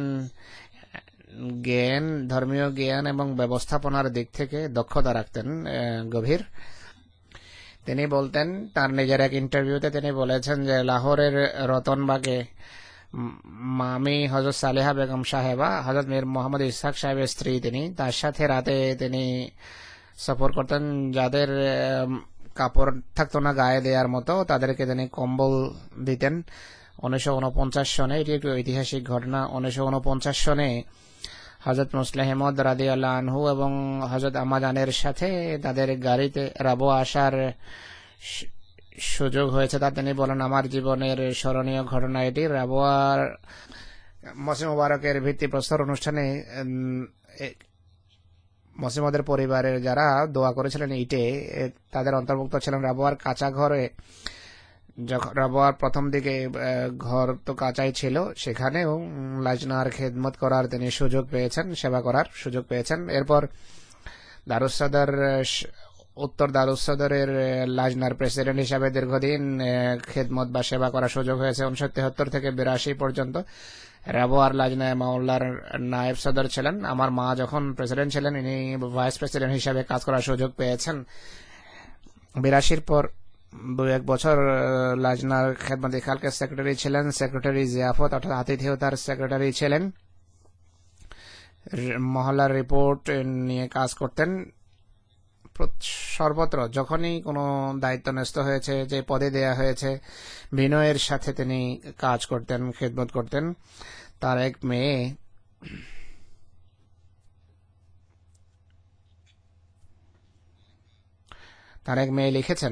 ধর্মীয় জ্ঞান এবং ব্যবস্থাপনার দিক থেকে দক্ষতা রাখতেন গভীর। তিনি বলতেন, তার নিজের এক ইন্টারভিউতে তিনি বলেছেন যে লাহোরের রতনবাগে মামি হযরত সালেহা বেগম সাহেবা, হযরত মীর মোহাম্মদ ইসহাক সাহেবের স্ত্রী, তিনি তার সাথে রাতে তিনি সফর করতেন, যাদের কাপড় থাকতো না গায়ে দেওয়ার মতো তাদেরকে তিনি কম্বল দিতেন। 1949 সনে, এটি একটি ঐতিহাসিক ঘটনা, 1949 সনে হযরত মুসলিম মাউদ রাদিয়াল্লাহু আনহু এবং হযরত আম্মা জানের সাথে তাদের গাড়িতে রাবওয়া আসার সুযোগ হয়েছে। তা তিনি বলেন, আমার জীবনের স্মরণীয় ঘটনা এটি। রাবওয়ার মসজিদ মুবারকের ভিত্তিপ্রস্তর অনুষ্ঠানে মসিমদের পরিবারের যারা দোয়া করেছিলেন ইটে, তাদের অন্তর্ভুক্ত ছিলেন। রাবওয়ার কাঁচা ঘরে, যখন রাবওয়ার প্রথম দিকে ঘর তো কাঁচাই ছিল, সেখানেও লাজনার খেদমত করার তিনি সুযোগ পেয়েছেন, সেবা করার সুযোগ পেয়েছেন। এরপর দারুস সদর, উত্তর দারুস সদরের লাজনার প্রেসিডেন্ট হিসাবে দীর্ঘদিন খেদমত বা সেবা করার সুযোগ হয়েছে। 1973 থেকে 82 পর্যন্ত রাবওয়ার লাজনায় মাওলার নায়েব সদর ছিলেন। আমার মা যখন প্রেসিডেন্ট ছিলেন, ইনি ভাইস প্রেসিডেন্ট হিসাবে কাজ করার সুযোগ পেয়েছেন। 82 পর 2-1 বছর লাজনার খেদমত খালকে সেক্রেটারি ছিলেন। সেক্রেটারি জিয়াফত অর্থাৎ আতিথেয়তার সেক্রেটারি ছিলেন। মহল্লার রিপোর্ট নিয়ে কাজ করতেন। সর্বত্র যখনই কোনো দায়িত্ব ন্যস্ত হয়েছে, যে পদে দেয়া হয়েছে, বিনয়ের সাথে তিনি কাজ করতেন, খেদমত করতেন। তার এক মেয়ে লিখেছেন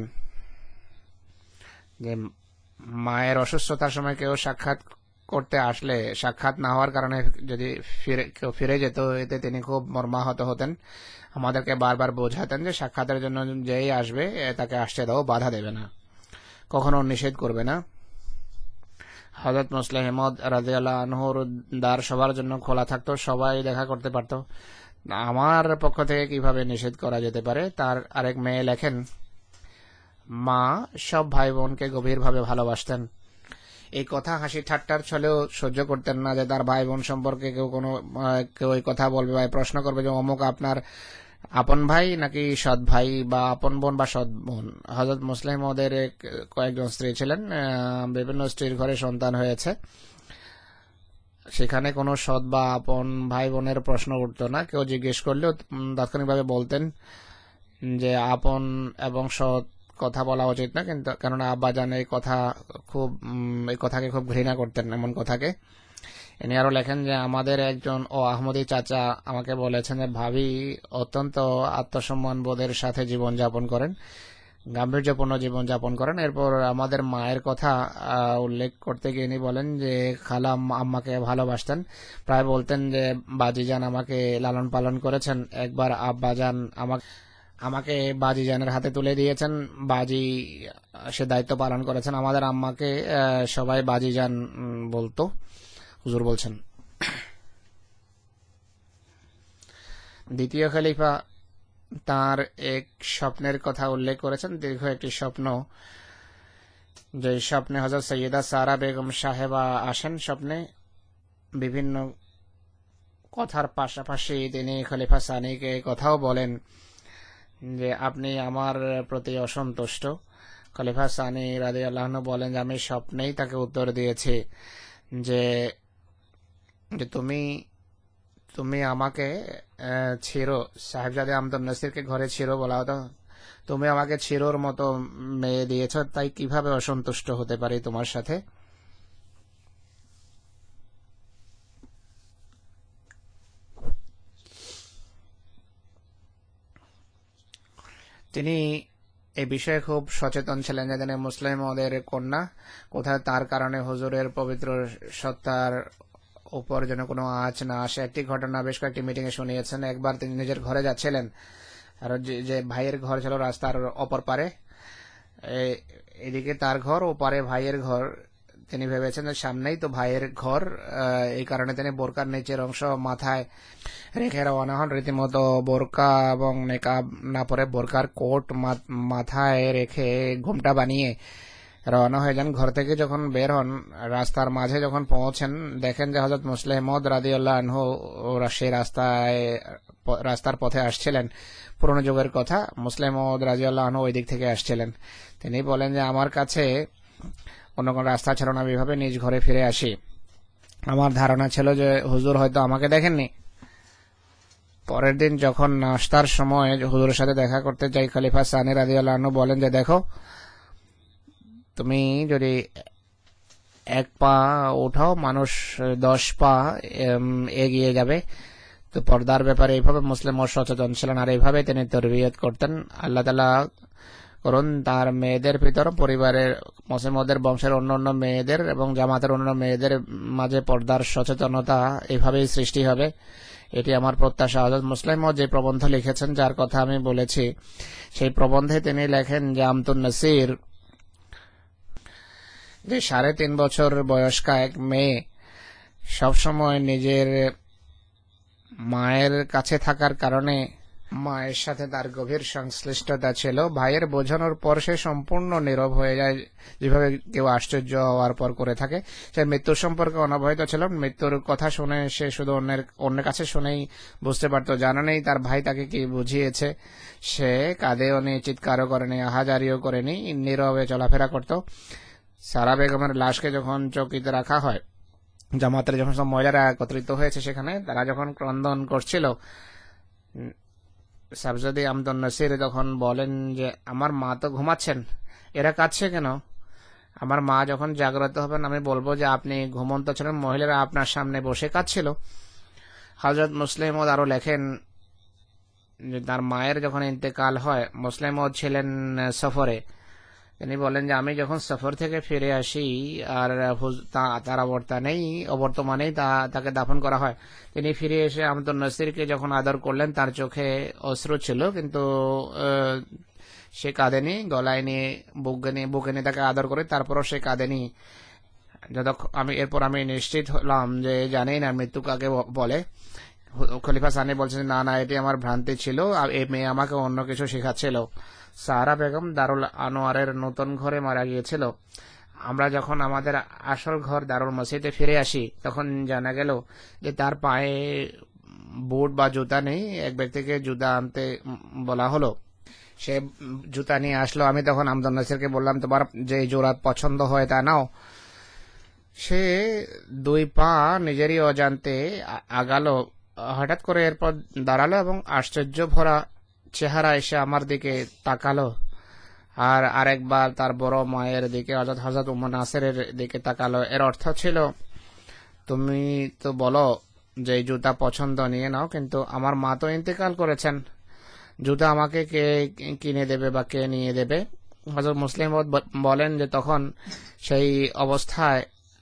যে মায়ের অসুস্থতার সময় কেউ সাক্ষাৎ করতে আসলে, সাক্ষাৎ না হওয়ার কারণে যদি কেউ ফিরে যেত, এতে তিনি খুব মর্মাহত হতেন। আমাদেরকে বারবার বোঝাতেন যে সাক্ষাতের জন্য যেই আসবে তাকে আসতে দাও, বাধা দেবে না, কখনো নিষেধ করবে না। হযরত মুসলিম মাউদ রাদিয়াল্লাহু আনহুর দ্বার সবার জন্য খোলা থাকতো, সবাই দেখা করতে পারত। আমার পক্ষ থেকে কিভাবে নিষেধ করা যেতে পারে? তার আরেক মেয়ে লেখেন, মা সব ভাই বোনকে গভীরভাবে ভালোবাসতেন। এই কথা হাসি ঠাট্টার ছলেও সহ্য করতেন না যে তার ভাই বোন সম্পর্কে কেউ এই কথা বলবে বা প্রশ্ন করবে যে অমুক আপনার আপন ভাই নাকি সৎ ভাই, বা আপন বোন বা সৎ বোন। হযরত মুসলিম মাউদের কয়েকজন স্ত্রী ছিলেন, বিভিন্ন স্ত্রীর ঘরে সন্তান হয়েছে, সেখানে কোনো সৎ বা আপন ভাই বোনের প্রশ্ন উঠত না। কেউ জিজ্ঞেস করলেও তাৎক্ষণিকভাবে বলতেন যে আপন এবং সৎ কথা বলা উচিত না, কিন্তু কেননা আব্বাজান এই কথাকে খুব ঘৃণা করতেন, এমন কথাকে। ইনি আরো লেখেন যে আমাদের একজন আহমদী চাচা আমাকে বলেছেন যে ভাবি অত্যন্ত আত্মসম্মান বোধের সাথে জীবনযাপন করেন, গাম্ভীর্যপূর্ণ জীবনযাপন করেন। এরপর আমাদের মায়ের কথা উল্লেখ করতে গিয়ে ইনি বলেন যে খালা আম্মাকে ভালোবাসতেন, প্রায় বলতেন যে বাজিজান আমাকে লালন পালন করেছেন। একবার আব্বাজান আমাকে বাজিজানের হাতে তুলে দিয়েছেন, বাজি সে দায়িত্ব পালন করেছেন। আমাদের আম্মাকে সবাই বাজিজান বলতো, হুজুর বলছেন। দ্বিতীয় খলিফা তার এক স্বপ্নের কথা উল্লেখ করেছেন, দীর্ঘ একটি স্বপ্ন, যে স্বপ্নে হযরত সৈয়দা সারা বেগম সাহেবা আসেন। স্বপ্নে বিভিন্ন কথার পাশাপাশি তিনি খলিফা সানিকে কথাও বলেন যে আপনি আমার প্রতি অসন্তুষ্ট। খলিফা সানি রাদিয়াল্লাহু আনহু বলেন যে আমি স্বপ্নেই তাকে উত্তর দিয়েছি যে তুমি আমাকে ছিরো, সাহেবজাদে আমদুন নসিরকে ঘরে ছিরো বলা হতো, তুমি আমাকে ছিরোর মতো মেয়ে দিয়েছ, তাই কিভাবে অসন্তুষ্ট হতে পারি তোমার সাথে? তিনি এই বিষয়ে খুব সচেতন ছিলেন যে তিনি মুসলিম ওদের কন্যা, কোথায় তার কারণে হুজুরের পবিত্র সত্তার উপর যেন কোনো আঁচ না আসে। একটি ঘটনা বেশ কয়েকটি মিটিং এ শুনিয়েছেন। একবার তিনি নিজের ঘরে যাচ্ছিলেন, আর যে ভাইয়ের ঘর ছিল রাস্তার অপর পারে, এদিকে তার ঘর, ওপারে ভাইয়ের ঘর। তিনি ভেবেছেন যে সামনেই তো ভাইয়ের ঘর, এই কারণে তিনি বোরকার নিচের অংশ মাথায় রেখে রওনা হন। রীতিমতো বোরকা এবং নেকাব না পরে বোরকার কোট মাথায় রেখে ঘোমটা বানিয়ে রওনা হয়ে যান। ঘর থেকে যখন বের হন, রাস্তার মাঝে যখন পৌঁছেন, দেখেন যে হযরত মুসলিম মাউদ রাদিয়াল্লাহু আনহু সেই রাস্তার পথে আসছিলেন। পুরনো যুগের কথা, মুসলিম মাউদ রাদিয়াল্লাহু আনহু ওই দিক থেকে আসছিলেন। তিনি বলেন যে আমার কাছে অন্য কোনো রাস্তা ছিল না, এভাবে নিজ ঘরে ফিরে আসি। আমার ধারণা ছিল যে হুজুর হয়তো আমাকে দেখেননি। পরের দিন যখন নাস্তার সময় হুজুরের সাথে দেখা করতে যাই, খলিফা সানি রাদিয়াল্লাহু আনহু বলেন যে দেখো, তুমি যদি এক পা উঠাও মানুষ 10 পা এগিয়ে যাবে। তো পর্দার ব্যাপারে এইভাবে মুসলিম সচেতন ছিলেন, আর এইভাবে তিনি তরবিয়ত করতেন। আল্লাহ তাআলা করুন তার মেয়েদের ভিতর, পরিবারের মুসলিমদের বংশের অন্য মেয়েদের এবং জামাতের অন্য মেয়েদের মাঝে পর্দার সচেতনতা এইভাবেই সৃষ্টি হবে, এটি আমার প্রত্যাশা। হযরত মুসলিম যে প্রবন্ধ লিখেছেন, যার কথা আমি বলেছি, সেই প্রবন্ধে তিনি লেখেন যে আমতুন নাসির, যে 3.5 বছর বয়স্কা এক মেয়ে সবসময় নিজের মায়ের কাছে থাকার কারণে মায়ের সাথে তার গভীর সংশ্লিষ্টতা ছিল। ভাইয়ের বোঝানোর পর সে সম্পূর্ণ নীরব হয়ে যায়, যেভাবে কেউ আশ্চর্য হওয়ার পর করে থাকে। সে মৃত্যুর সম্পর্কে অনবহিত ছিল। মৃত্যুর কথা শুনে সে শুধু অন্যের কাছে শুনেই বুঝতে পারত, জানা নেই তার ভাই তাকে কি বুঝিয়েছে। সে কাঁদেও নি, চিৎকারও করেনি, আহাজারিও করেনি, নীরবে চলাফেরা করত। সারা বেগমের লাশকে যখন চৌকিতে রাখা হয়, জামাতের যখন সব মহিলারা একত্রিত হয়েছে সেখানে, তারা যখন ক্রন্দন করছিল, সাবজাদি আমতুন নাসির তখন বলেন যে আমার মা তো ঘুমাচ্ছেন, এরা কাঁদছে কেন? আমার মা যখন জাগ্রত হবেন আমি বলবো যে আপনি ঘুমন্ত ছিলেন, মহিলারা আপনার সামনে বসে কাঁদছিল। হযরত মুসলিম আরো লেখেন যে তার মায়ের যখন ইন্তেকাল হয়, মুসলিম ছিলেন সফরে। তিনি বলেন যে আমি যখন সফর থেকে ফিরে আসি আর তার অবর্তমানেই তাকে দাফন করা হয়। তিনি ফিরে এসে আমতুন নাসিরকে যখন আদর করলেন, তার চোখে অশ্রু ছিল, কিন্তু সে কাঁদেনি। গলায় নিয়ে বুকে নিয়ে তাকে আদর করে, তারপরও সে কাঁদেনি। এরপর আমি নিশ্চিত হলাম যে জানি না মৃত্যু কাকে বলে। খলিফা সানি বলছেন না, এটি আমার ভ্রান্তি ছিল, এই মেয়ে আমাকে অন্য কিছু শেখাচ্ছিল। সারা বেগম দারুল আনোয়ারের নতুন ঘরে মারা গিয়েছিল। আমরা যখন আমাদের আসল ঘর দারুল মসজিদে ফিরে আসি, তখন জানা গেল যে তার পায়ে বুট বা জুতা নেই। এক ব্যক্তিকে জুতা আনতে বলা হলো, সে জুতা নিয়ে আসলো। আমি তখন আমতুন নাসিরকে বললাম, তোমার যে জোড়া পছন্দ হয় তা নাও। সে 2 পা নিজেরই অজান্তে আগালো, হঠাৎ করে এরপর দাঁড়ালো এবং আশ্চর্য ভরা চেহারা এসে আমার দিকে তাকালো, আর আরেকবার তার বড় মায়ের দিকে অর্থাৎ হযরত উম্মে নাসিরের দিকে তাকালো। এর অর্থ ছিল, তুমি তো বলো যে জুতা পছন্দ নিয়ে নাও, কিন্তু আমার মা তো ইন্তেকাল করেছেন, জুতা আমাকে কে কিনে দেবে বা কে নিয়ে দেবে? হযরত মুসলিম বলেন যে তখন সেই অবস্থায়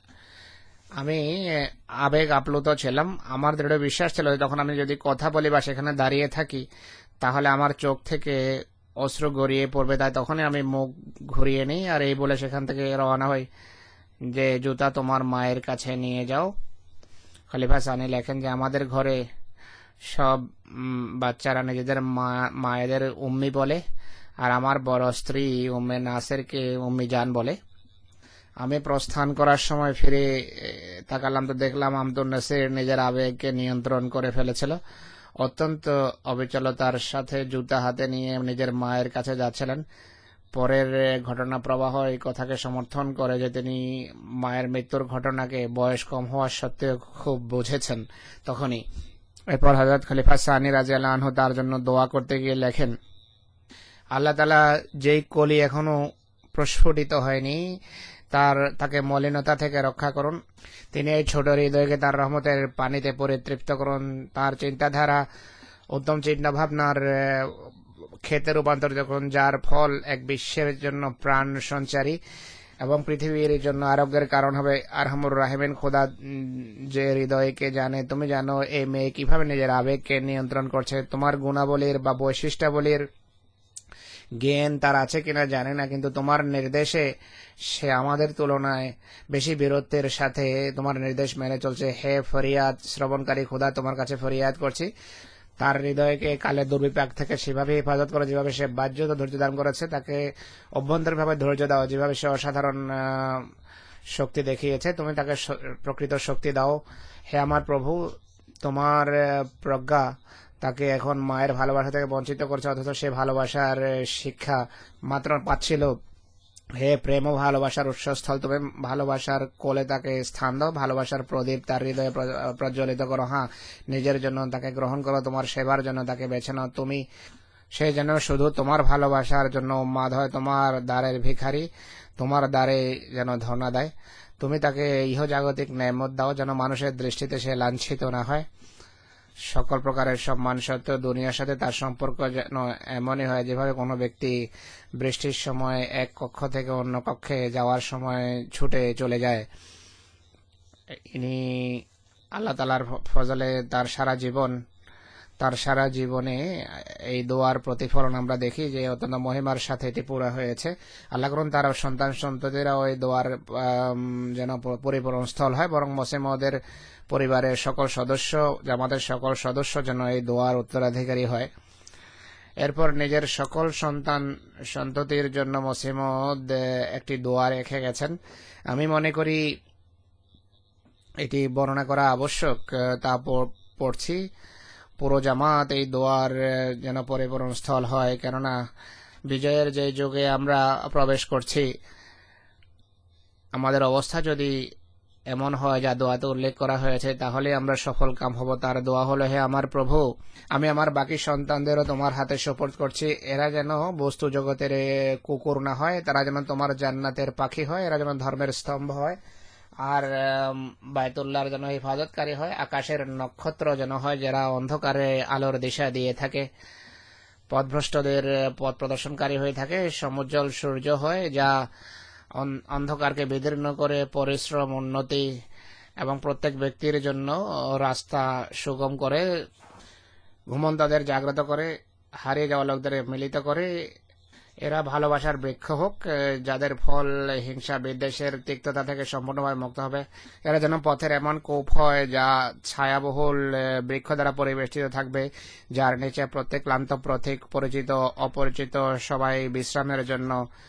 আমি আবেগ আপ্লুত ছিলাম। আমার দৃঢ় বিশ্বাস ছিল তখন আমি যদি কথা বলি বা সেখানে দাঁড়িয়ে থাকি, তাহলে আমার চোখ থেকে অশ্রু গড়িয়ে পড়বে। তাই তখনই আমি মুখ ঘুরিয়ে নিই আর এই বলে সেখান থেকে রওনা হই যে জুতা তোমার মায়ের কাছে নিয়ে যাও। খলিফা সানি লেখেন যে আমাদের ঘরে সব বাচ্চারা নিজেদের মায়েদের উম্মি বলে, আর আমার বড় স্ত্রী উম্মে নাসিরকে উম্মি জান বলে। আমি প্রস্থান করার সময় ফিরে তাকালাম, তো দেখলাম আমতুন নাসির নিজের আবেগকে নিয়ন্ত্রণ করে ফেলেছিল। অত্যন্ত অবিচলতার সাথে জুতা হাতে নিয়ে নিজের মায়ের কাছে যাচ্ছিলেন। পরের ঘটনা প্রবাহ এই কথাকে সমর্থন করে যে তিনি মায়ের মৃত্যুর ঘটনাকে বয়স কম হওয়ার সত্ত্বেও খুব বুঝেছেন তখনই। এরপর হযরত খলিফা সানি রাদিয়াল্লাহু আনহু তার জন্য দোয়া করতে গিয়ে লেখেন, আল্লাহ তাআলা যেই কলি এখনো প্রস্ফুটিত হয়নি তাকে মলিনতা থেকে রক্ষা করুন। তিনি এই ছোট হৃদয়কে তার রহমতের পানিতে পরিতৃপ্ত করুন। তার চিন্তাধারা উত্তম চিন্তা ভাবনার ক্ষেতে রূপান্তরিত করুন, যার ফল এক বিশ্বের জন্য প্রাণ সঞ্চারী এবং পৃথিবীর জন্য আরোগ্যের কারণ হবে। আরহামুর রাহিমিন খোদা যে হৃদয়কে জানে, তুমি জানো এই মেয়ে কিভাবে নিজের আবেগকে নিয়ন্ত্রণ করছে। তোমার গুণাবলীর বা বৈশিষ্ট্যাবলীর জ্ঞান তার আছে কিনা জানে না, কিন্তু তোমার নির্দেশে সে আমাদের তুলনায় বেশি বীরত্বের সাথে তোমার নির্দেশ মেনে চলছে। হে ফরিয়াদ শ্রবণকারী খোদা, তোমার কাছে ফরিয়াদ করছি, তার হৃদয়কে কালের দুর্বিপাক থেকে সেভাবে হেফাজত করো যেভাবে সে বাহ্যত ধৈর্য দান করেছে, তাকে অভ্যন্তরীণভাবে ধৈর্য দাও যেভাবে সে অসাধারণ শক্তি দেখিয়েছে। তুমি তাকে প্রকৃত শক্তি দাও। হে আমার প্রভু, তোমার প্রজ্ঞা তাকে এখন মায়ের ভালোবাসা থেকে বঞ্চিত করছে, অথচ সে ভালোবাসার শিক্ষা মাত্র পাচ্ছিল হে প্রেম ও ভালোবাসার উৎসস্থল, তুমি ভালোবাসার কোলে তাকে স্থান দাও, ভালোবাসার প্রদীপ তার হৃদয়ে প্রজ্বলিত করো। হ্যাঁ, নিজের জন্য তাকে গ্রহণ করো, তোমার সেবার জন্য তাকে বেছে নাও। তুমি সে যেন শুধু তোমার ভালোবাসার জন্য উন্মাদ হয়, তোমার দ্বারের ভিখারি তোমার দ্বারে যেন ধর্ণা দেয়। তুমি তাকে ইহজাগতিক নেয়ামত দাও, যেন মানুষের দৃষ্টিতে সে লাঞ্ছিত না হয়। সকল প্রকারের সম্মান সত্ত্বেও দুনিয়ার সাথে তার সম্পর্ক যেন এমনই হয় যেভাবে কোনো ব্যক্তি বৃষ্টির সময় এক কক্ষ থেকে অন্য কক্ষে যাওয়ার সময় ছুটে চলে যায়। ইনি আল্লাহ তাআলার ফজলে তার সারা জীবনে এই দোয়ার প্রতিফলন আমরা দেখি যে অত্যন্ত মহিমার সাথে এটি পুরা হয়েছে। আল্লাহ করুন তার সন্তান সন্ততিরা ওই দোয়ার যেন পরিপূরণ স্থল হয়, বরং মুসলিমদের পরিবারের সকল সদস্য, জামাতের সকল সদস্য যেন এই দোয়ার উত্তরাধিকারী হয়। এরপর নিজের সকল সন্তান সন্ততির জন্য মুসলিমদ একটি দোয়া রেখে গেছেন। আমি মনে করি এটি বর্ণনা করা আবশ্যক, তা পড়ছি। পুরো জামাত এই দোয়ার যেন পরিপূরণ স্থল হয়, কেননা বিজয়ের যে যুগে আমরা প্রবেশ করছি, আমাদের অবস্থা যদি এমন হয় যা দোয়াতে উল্লেখ করা হয়েছে, তাহলে আমরা সফল কাম হব। তার দোয়া হলো, হে আমার প্রভু, আমি আমার বাকি সন্তানদেরও তোমার হাতে সুপর্দ করছি। এরা যেন বস্তু জগতের কুকুর না হয়, তারা যেন তোমার জান্নাতের পাখি হয়, এরা যেন ধর্মের স্তম্ভ হয়, আর বায়তুল্লাহর যেন হেফাজতকারী হয়, আকাশের নক্ষত্র যেন হয় যারা অন্ধকারে আলোর দিশা দিয়ে থাকে, পথভ্রষ্টদের পথ প্রদর্শনকারী হয়ে থাকে, সমুজ্জ্বল সূর্য হয় যা অন্ধকারকে বিদীর্ণ করে পরিশ্রম, উন্নতি এবং প্রত্যেক ব্যক্তির জন্য রাস্তা সুগম করে, ঘুমন্তাদের জাগ্রত করে, হারিয়ে যাওয়া লোকদের মিলিত করে। এরা ভালোবাসার বৃক্ষ হোক, যাদের ফল হিংসা বিদ্বেষের তিক্ততা থেকে সম্পূর্ণভাবে মুক্ত হবে। এরা যেন পথের এমন কূপ হয় যা ছায়াবহুল বৃক্ষ দ্বারা পরিবেষ্টিত থাকবে, যার নিচে প্রত্যেক ক্লান্ত পথিক, পরিচিত অপরিচিত সবাই বিশ্রামের জন্য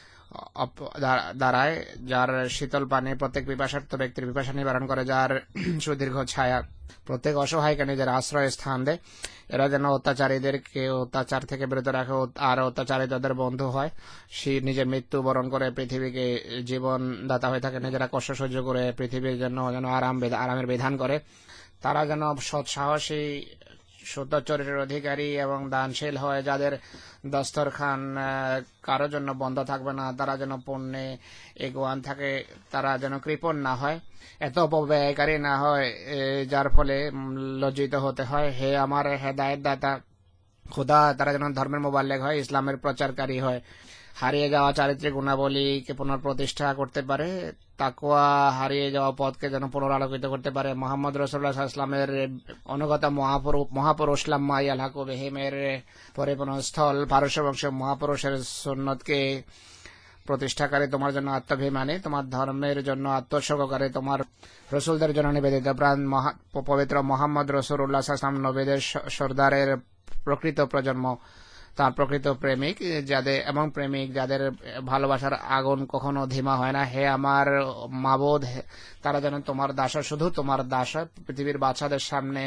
দাঁড়ায়, যার শীতল পানি প্রত্যেক পিপাসার্থ ব্যক্তির পিপাসা নিবারণ করে, যার সুদীর্ঘ ছায়া প্রত্যেক অসহায়কে নিজের আশ্রয় স্থান দেয়। এরা যেন অত্যাচারীদেরকে অত্যাচার থেকে বিরত রাখে আর অত্যাচারী তাদের বন্ধু হয়। সে নিজের মৃত্যু বরণ করে পৃথিবীকে জীবন দাতা হয়ে থাকে, নিজেরা কষ্ট সহ্য করে পৃথিবীর জন্য যেন আরামের বিধান করে। তারা যেন সৎ সাহসী, সত্য চরিত্রের অধিকারী এবং দানশীল হয়, যাদের দস্তরখান কারোর জন্য বন্ধ থাকবে না। তারা যেন পুণ্যে এগোয়ান থাকে, তারা যেন কৃপণ না হয়, এত অপব্যয়কারী না হয় যার ফলে লজ্জিত হতে হয়। হে আমার হেদায়েত দাতা খোদা, তারা যেন ধর্মের মোবাল্লেগ হয়, ইসলামের প্রচারকারী হয়, হারিয়ে যাওয়া চারিত্রিক গুণাবলীকে পুনঃপ্রতিষ্ঠা করতে পারে, তাকওয়া হারিয়ে যাওয়া পথকে যেন পুনরালোকিত করতে পারে। মোহাম্মদ রাসূলুল্লাহ সাল্লাল্লাহু আলাইহি ওয়াসাল্লামের অনুগত মহাপুরুষ লাম্মা ইয়ালহাকু বিহিমের পরিপূর্ণ স্থল, পারস্য বংশের মহাপুরুষের সুন্নতকে প্রতিষ্ঠাকারী, তোমার জন্য আত্মাভিমানী, তোমার ধর্মের জন্য আত্মোৎসর্গকারী, তোমার রসুলদের জন্য নিবেদিত প্রাণ পবিত্র মোহাম্মদ রাসূলুল্লাহ সাল্লাল্লাহু আলাইহি ওয়াসাল্লাম নবীদের সর্দারের প্রকৃত প্রজন্ম, তার প্রকৃত প্রেমিক যাদের ভালোবাসার আগুন কখনো ধিমা হয় না। হে আমার মাবুদ, তারা যেন তোমার দাস, শুধু তোমার দাস হয়, পৃথিবীর বাচ্চাদের সামনে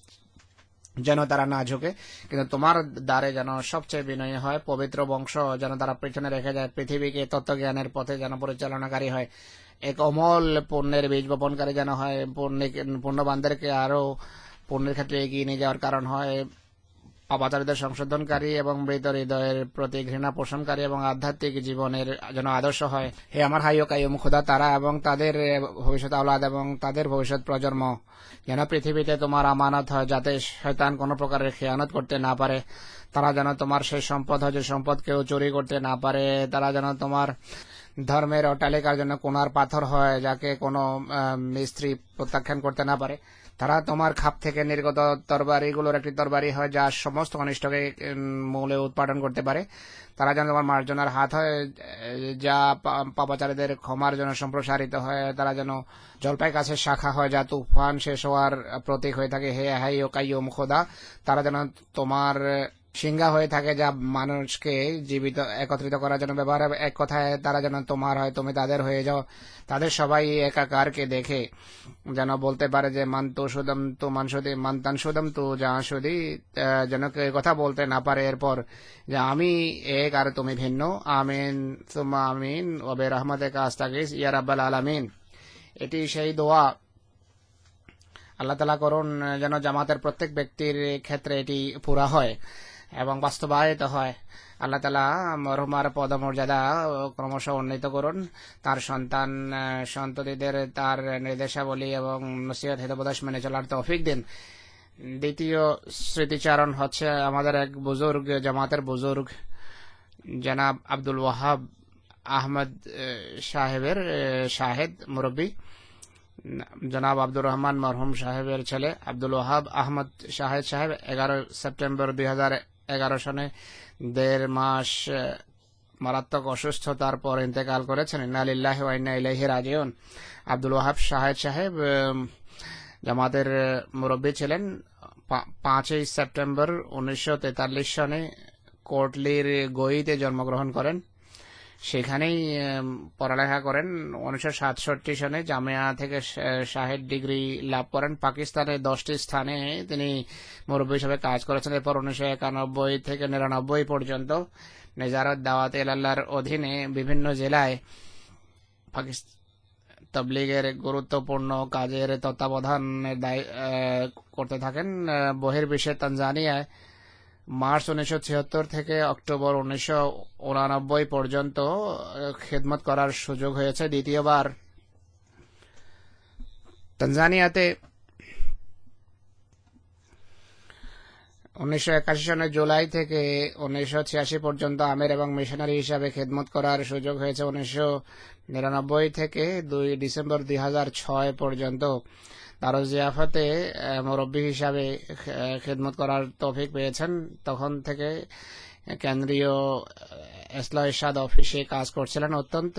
যেন তারা না ঝুঁকে, কিন্তু তোমার দ্বারে যেন সবচেয়ে বিনয়ী হয়। পবিত্র বংশ যেন তারা পিছনে রেখে যায়, পৃথিবীকে তত্ত্বজ্ঞানের পথে যেন পরিচালনাকারী হয়, এক অমল পুণ্যের বীজ বপনকারী যেন হয়, পুণ্যবানদেরকে আরো পুণ্যের ক্ষেত্রে এগিয়ে নিয়ে যাওয়ার কারণ হয়, পাপাচারীদের সংশোধনকারী এবং মৃত হৃদয়ের প্রতি ঘৃণা পোষণকারী এবং আধ্যাত্মিক জীবনের যেন আদর্শ হয়। হে আমার হাই ও কাইয়ুম খোদা, তারা এবং তাদের ভবিষ্যৎ আওলাদ এবং তাদের ভবিষ্যৎ প্রজন্ম যেন পৃথিবীতে তোমার আমানত হয়, যাতে শয়তান কোনো প্রকারের খেয়ানত করতে না পারে। তারা যেন তোমার সেই সম্পদ হয় যে সম্পদ কেউ চুরি করতে না পারে। তারা যেন তোমার ধর্মের অট্টালিকার জন্য কোণার পাথর হয়, যাকে কোনো মিস্ত্রি প্রত্যাখ্যান করতে না পারে। তারা তোমার খাপ থেকে নির্গত তরবারিগুলোর একটি তরবারি হয়, যা সমস্ত অনিষ্টকে মূলে উৎপাদন করতে পারে। তারা যেন তোমার মার্জনার হাত হয়, যা পাপাচারীদের ক্ষমার জন্য সম্প্রসারিত হয়। তারা যেন জলপাই গাছের শাখা হয়, যা তুফান শেষ হওয়ার প্রতীক হয়ে থাকে। হে হাই ও কাইয়ুম খোদা, তারা যেন তোমার সিংহা হয়ে থাকে, যা মানুষকে জীবিত একত্রিত করার জন্য ব্যবহার হবে। এক কথায় তারা যেন তোমার হয়, তুমি তাদের হয়ে যাও। তাদের সবাই একাকারকে দেখে যেন বলতে পারে যে মান তো সুদম তো মানসুদি মান তান সুদম তো জাহাসুদি, যেন কেউ কথা বলতে না পারে এরপর যে আমি এক আর তুমি ভিন্ন। আমিন সুম্মা আমিন ওবে রহমতে কাস্তাগিস ইয়া রাব্বাল আলামিন। এটি সেই দোয়া। আল্লাহ তাআলা করুন যেন জামাতের প্রত্যেক ব্যক্তির ক্ষেত্রে এটি পুরা হয় এবং বাস্তবায়িত হয়। আল্লাহ তাআলা মরহুমার পদমর্যাদা ক্রমশ উন্নীত করুন, তার সন্তান সন্ততিদের তার নির্দেশাবলী এবং নসিহত হিতোপদেশ মেনে চলার তৌফিক দিন। দ্বিতীয় স্মৃতিচারণ হচ্ছে আমাদের এক বুজুর্গ, জামাতের বুজুর্গ জনাব আব্দুল ওয়াহাব আহমদ সাহেবের শাহেদ মুরব্বী। জনাব আব্দুর রহমান মরহুম সাহেবের ছেলে আব্দুল ওয়াহাব আহমদ শাহেদ সাহেব 11 সেপ্টেম্বর 2011 সনে 1.5 মাস মারাত্মক অসুস্থতার পর ইন্তেকাল করেছেন। ইন্না লিল্লাহি ওয়া ইন্না ইলাইহি রাজিউন। আব্দুল ওয়াহাব শাহেদ সাহেব জামাতের মুরব্বী ছিলেন। 5 সেপ্টেম্বর 1943 সনে কোটলির গইতে জন্মগ্রহণ করেন, সেখানেই পড়ালেখা করেন। 1967 সনে জামিয়া থেকে শাহেদ ডিগ্রি লাভ করেন। পাকিস্তানে 10টি স্থানে তিনি মুরব্বী হিসেবে কাজ করেছেন। এরপর 1991 থেকে 99 পর্যন্ত নেজারত দাওয়াত ইলাল্লাহর অধীনে বিভিন্ন জেলায় পাকিস্তান তবলিগের গুরুত্বপূর্ণ কাজের তত্ত্বাবধান করতে থাকেন। বহির্বিশ্বে তানজানিয়ায় মার্চ 1976 থেকে অক্টোবর 1989 পর্যন্ত খেদমত করার সুযোগ হয়েছে। দ্বিতীয়বার তানজানিয়াতে 1981 সনের জুলাই থেকে 1986 পর্যন্ত আমির এবং মিশনারি হিসাবে খেদমত করার সুযোগ হয়েছে। 1999 থেকে 2 ডিসেম্বর 2006 পর্যন্ত দারুজিয়াফতে মুরব্বী হিসাবে খেদমত করার তৌফিক পেয়েছেন। তখন থেকে কেন্দ্রীয় ইসলাহ ইরশাদ অফিসে কাজ করছিলেন। অত্যন্ত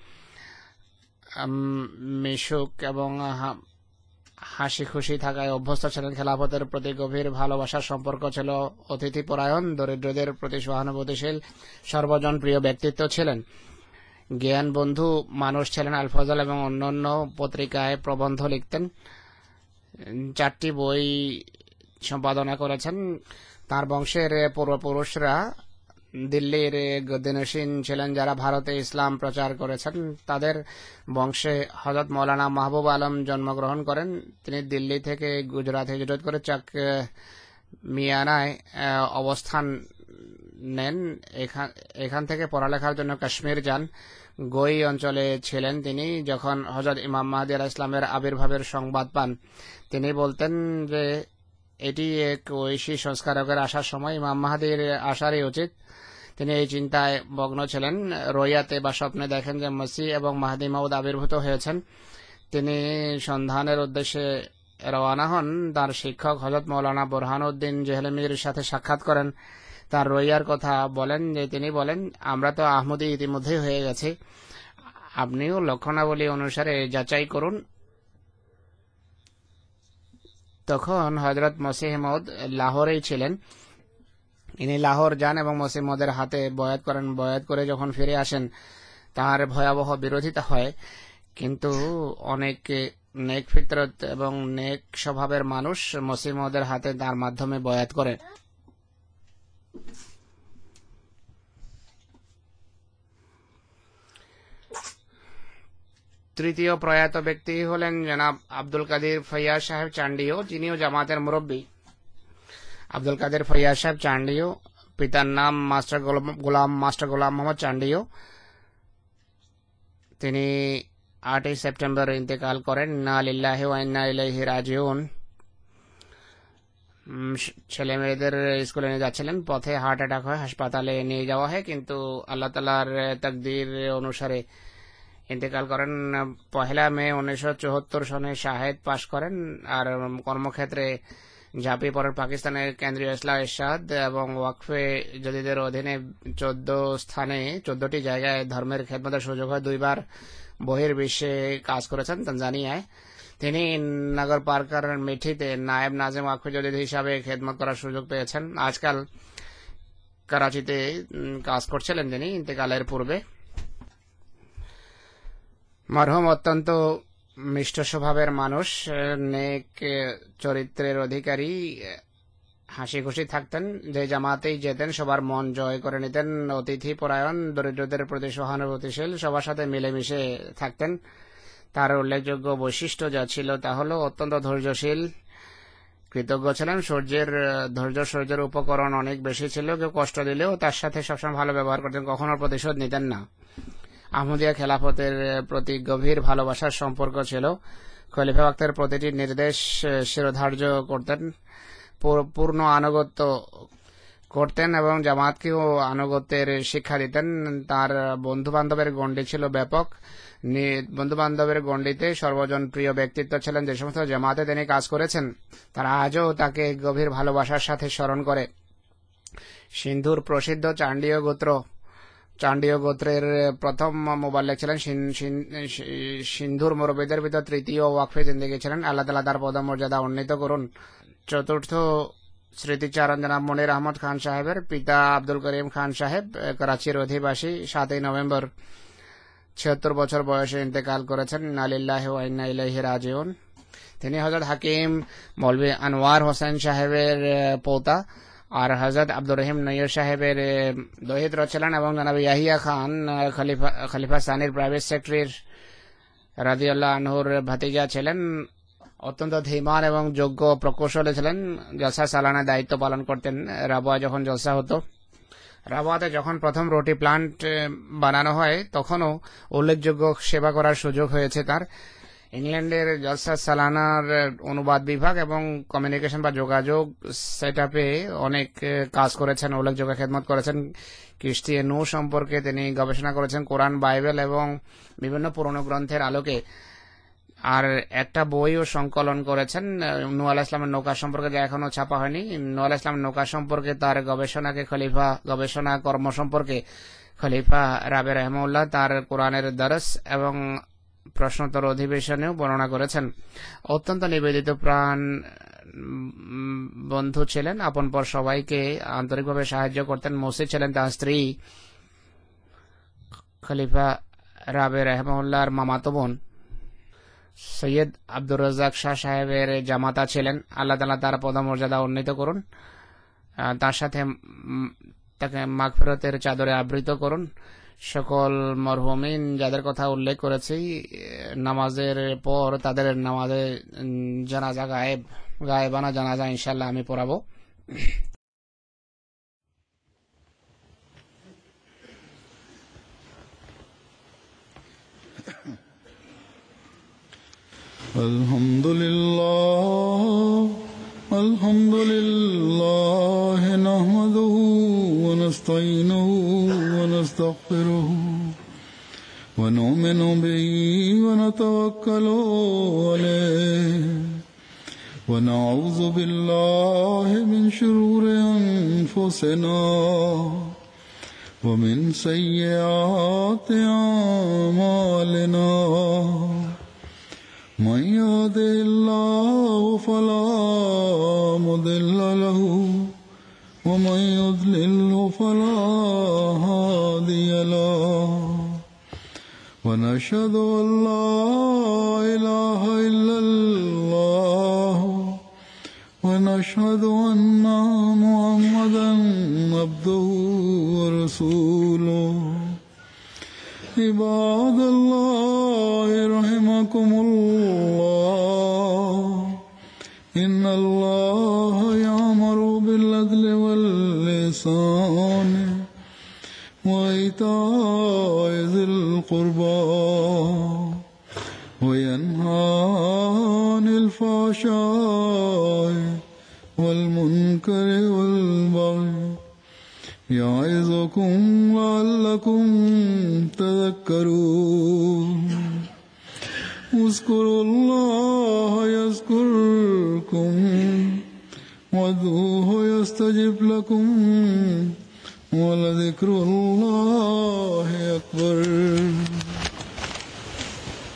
মিশুক এবং হাসি খুশি থাকায় অভ্যস্ত ছিলেন। খেলাফতের প্রতি গভীর ভালোবাসার সম্পর্ক ছিল। অতিথি পরায়ণ, দরিদ্রদের প্রতি সহানুভূতিশীল, সর্বজন প্রিয় ব্যক্তিত্ব ছিলেন। জ্ঞান বন্ধু মানুষ ছিলেন। আল ফজল এবং অন্যান্য পত্রিকায় প্রবন্ধ লিখতেন। 4টি বই সম্পাদনা করেছেন। তার বংশের পূর্বপুরুষরা দিল্লির গদ্দিনশীন ছিলেন, যারা ভারতে ইসলাম প্রচার করেছেন। তাদের বংশে হযরত মৌলানা মাহবুব আলম জন্মগ্রহণ করেন। তিনি দিল্লি থেকে গুজরাট হিজরত করে চাক মিয়ানায় অবস্থান নেন। এখান থেকে পড়ালেখার জন্য কাশ্মীর যান। গই অঞ্চলে ছিলেন তিনি যখন হযরত ইমাম মাহদী আলাইহিস সালামের আবির্ভাবের সংবাদ পান। তিনি বলতেন যে এটি এক ঐশী সংস্কারকের আসার সময়, ইমাম মাহদীর আসারই উচিত। তিনি এই চিন্তায় মগ্ন ছিলেন। রোয়াতে বা স্বপ্নে দেখেন যে মসিহ এবং মাহদী মাউদ আবির্ভূত হয়েছেন। তিনি সন্ধানের উদ্দেশ্যে রওনা হন। তার শিক্ষক হযরত মৌলানা বুরহানুদ্দিন জেহলমির সাথে সাক্ষাৎ করেন। তার রোয়ার কথা বলেন যে তিনি বলেন, আমরা তো আহমদী ইতিমধ্যেই হয়ে গেছি, আপনিও লক্ষণাবলী অনুসারে যাচাই করুন। তখন হযরত মসিহ মাউদ লাহোরেই ছিলেন। ইনি লাহোর যান এবং মসিহ মাউদের হাতে বয়াত করেন। বয়াত করে যখন ফিরে আসেন, তার ভয়াবহ বিরোধিতা হয়, কিন্তু অনেক নেক ফিতরত এবং নেক স্বভাবের মানুষ মসিহ মাউদের হাতে তার মাধ্যমে বয়াত করে। তৃতীয় প্রয়াত ব্যক্তি হলেন জনাব আব্দুল কাদির ফৈয়াজ সাহেব চান্ডিও, যিনিও জামাতের মুরব্বী। আব্দুল কাদের ফৈয়াজ সাহেব চান্ডিও, পিতার নাম মাস্টার গোলাম মোহাম্মদ চান্ডিও। তিনি 8 সেপ্টেম্বর ইন্তেকাল করেন। ইন্না লিল্লাহি ওয়া ইন্না ইলাইহি রাজিউন। ছেলে মেয়েদের স্কুলে নিয়ে যাচ্ছিলেন, পথে হার্ট অ্যাটাক হয়, হাসপাতালে নিয়ে যাওয়া হয়, কিন্তু আল্লাহ তাআলার তাকদীর অনুসারে ইন্তেকাল করেন। 1 মে 1974 সনে শাহেদ পাশ করেন। আর কর্মক্ষেত্রে ঝাঁপিয়ে পড়েন। পাকিস্তানের কেন্দ্রীয় ইসলাহ ইরশাদ এবং ওয়াকফে জদিদের অধীনে 14টি জায়গায় ধর্মের খেদমতের সুযোগ হয়। 2 বার বহির্বিশ্বে কাজ করেছেন। তানজানিয়ায় তিনি নগর পার্কার মিঠিতে নায়েব নাজিম ওয়াকফে জদিদ হিসাবে খেদমত করার সুযোগ পেয়েছেন। আজকাল করাচিতে কাজ করছিলেন যিনি ইন্তেকালের পূর্বে। মরহুম অত্যন্ত মিষ্ট স্বভাবের মানুষ, নেক চরিত্রের অধিকারী, হাসি খুশি থাকতেন, যে জামাতেই যেতেন সবার মন জয় করে নিতেন, অতিথি পরায়ণ, দরিদ্রদের প্রতি সহানুভূতিশীল, সবার সাথে মিলেমিশে থাকতেন। তার উল্লেখযোগ্য বৈশিষ্ট্য যা ছিল তা হলো অত্যন্ত ধৈর্যশীল, কৃতজ্ঞ ছিলেন। সূর্যের উপকরণ অনেক বেশি ছিল, কেউ কষ্ট দিলেও তার সাথে সবসময় ভালো ব্যবহার করতেন, কখনো প্রতিশোধ নিতেন না। আহমদিয়া খেলাফতের প্রতি গভীর ভালোবাসার সম্পর্ক ছিল। খলিফা ওয়াক্তের প্রতিটি নির্দেশ শিরোধার্য করতেন, পূর্ণ আনুগত্য করতেন এবং জামাতকেও আনুগত্যের শিক্ষা দিতেন। তার বন্ধু বান্ধবের গণ্ডি ছিল ব্যাপক। বন্ধু বান্ধবের গণ্ডিতে সর্বজন প্রিয় ব্যক্তিত্ব ছিলেন। যে সমস্ত জামাতে তিনি কাজ করেছেন তারা আজও তাকে গভীর ভালোবাসার সাথে স্মরণ করে। সিন্ধুর প্রসিদ্ধ চান্ডীয় গোত্রের প্রথম মুবাল্লিগ ছিলেন। সিন্ধুর মুরব্বীদের ভিতর তৃতীয় ওয়াকফে জিন্দেগি ছিলেন। আল্লাহ তাআলা তার পদমর্যাদা উন্নীত করুন। চতুর্থ স্মৃতিচারণ জনাব মনির আহমদ খান সাহেবের পিতা আব্দুল করিম খান সাহেব করাচির অধিবাসী, 7 নভেম্বর 76 বছর বয়সে ইন্তেকাল করেছেন। ইন্না লিল্লাহি ওয়া ইন্না ইলাইহি রাজিউন। তিনি হযরত হাকিম মৌলভী আনোয়ার হোসেন সাহেবের পোতা আর হযরত আব্দুর রহিম নৈয়র সাহেবের দহিত্র ছিলেন এবং জনাব ইয়াহিয়া খান খলিফা সানির প্রাইভেট সেক্রেটারি রাদিয়াল্লাহু আনহুর ভাতিজা ছিলেন। অত্যন্ত ধীমান এবং যোগ্য প্রকৌশলী ছিলেন। জলসা সালানা দায়িত্ব পালন করতেন। রাবুয়া যখন জলসা হতো, রাবুয়াতে যখন প্রথম রুটি প্লান্ট বানানো হয় তখনও উল্লেখযোগ্য সেবা করার সুযোগ হয়েছে তার। ইংল্যান্ডের জলসা সালানার অনুবাদ বিভাগ এবং কমিউনিকেশন বা যোগাযোগ সেট আপে অনেক কাজ করেছেন, উল্লেখযোগ্য খেদমত করেছেন। কিস্তি নূ সম্পর্কে তিনি গবেষণা করেছেন, কোরআন, বাইবেল এবং বিভিন্ন পুরনো গ্রন্থের আলোকে। আর একটা বইও সংকলন করেছেন নূহ আলাইহিস সালামের নৌকা সম্পর্কে, যা এখনো ছাপা হয়নি। নূহ আলাইহিস সালামের নৌকা সম্পর্কে তার গবেষণা কর্ম সম্পর্কে খলিফা রাবে রহমাহুল্লাহ তার কোরআনের দরস এবং প্রশ্নোত্তর অধিবেশনেও বর্ণনা করেছেন। অত্যন্ত নিবেদিত প্রাণ বন্ধু ছিলেন, আপনপর সবাইকে আন্তরিকভাবে সাহায্য করতেন। মসজিদ ছিলেন তার স্ত্রী খলিফা রাবে রহমাহুল্লাহর মামাতো বোন। সৈয়দ আব্দুর রাজ্জাক শাহ সাহেবের জামাতা ছিলেন। আল্লাহ তাআলা তার পদমর্যাদা উন্নীত করুন, তার সাথে তাকে মাগফিরাতের চাদরে আবৃত করুন। সকল মরহুমিন যাদের কথা উল্লেখ করেছি, নামাজের পর তাদের নামাজে জানাজা গায়েবানা জানাজা ইনশাআল্লাহ আমি পড়াবো। আলহামদুলিল্লাহ নাহমাদুহু ওয়া নাস্তাঈনুহু ওয়া নাস্তাগফিরুহু ওয়া নু'মিনু বিহি ওয়া নাতাওয়াক্কালু আলাইহি ওয়া নাউযু বিল্লাহি মিন শুরুরি আনফুসিনা ওয়া মিন সাইয়্যাতি আ'মালিনা। من يهده الله فلا مضل له ومن يضلله فلا هادي له ونشهد أن لا إله إلا الله ونشهد أن محمدا عبده ورسوله. عباد الله رحمكم الله إن الله يأمر بالعدل والإحسان وإيتاء ذي القربى وينهى عن الفحشاء والمنكر والبغي يعظكم لعلكم تذكرون. اذكروا الله يذكركم وادعوه يستجب لكم ولذكر الله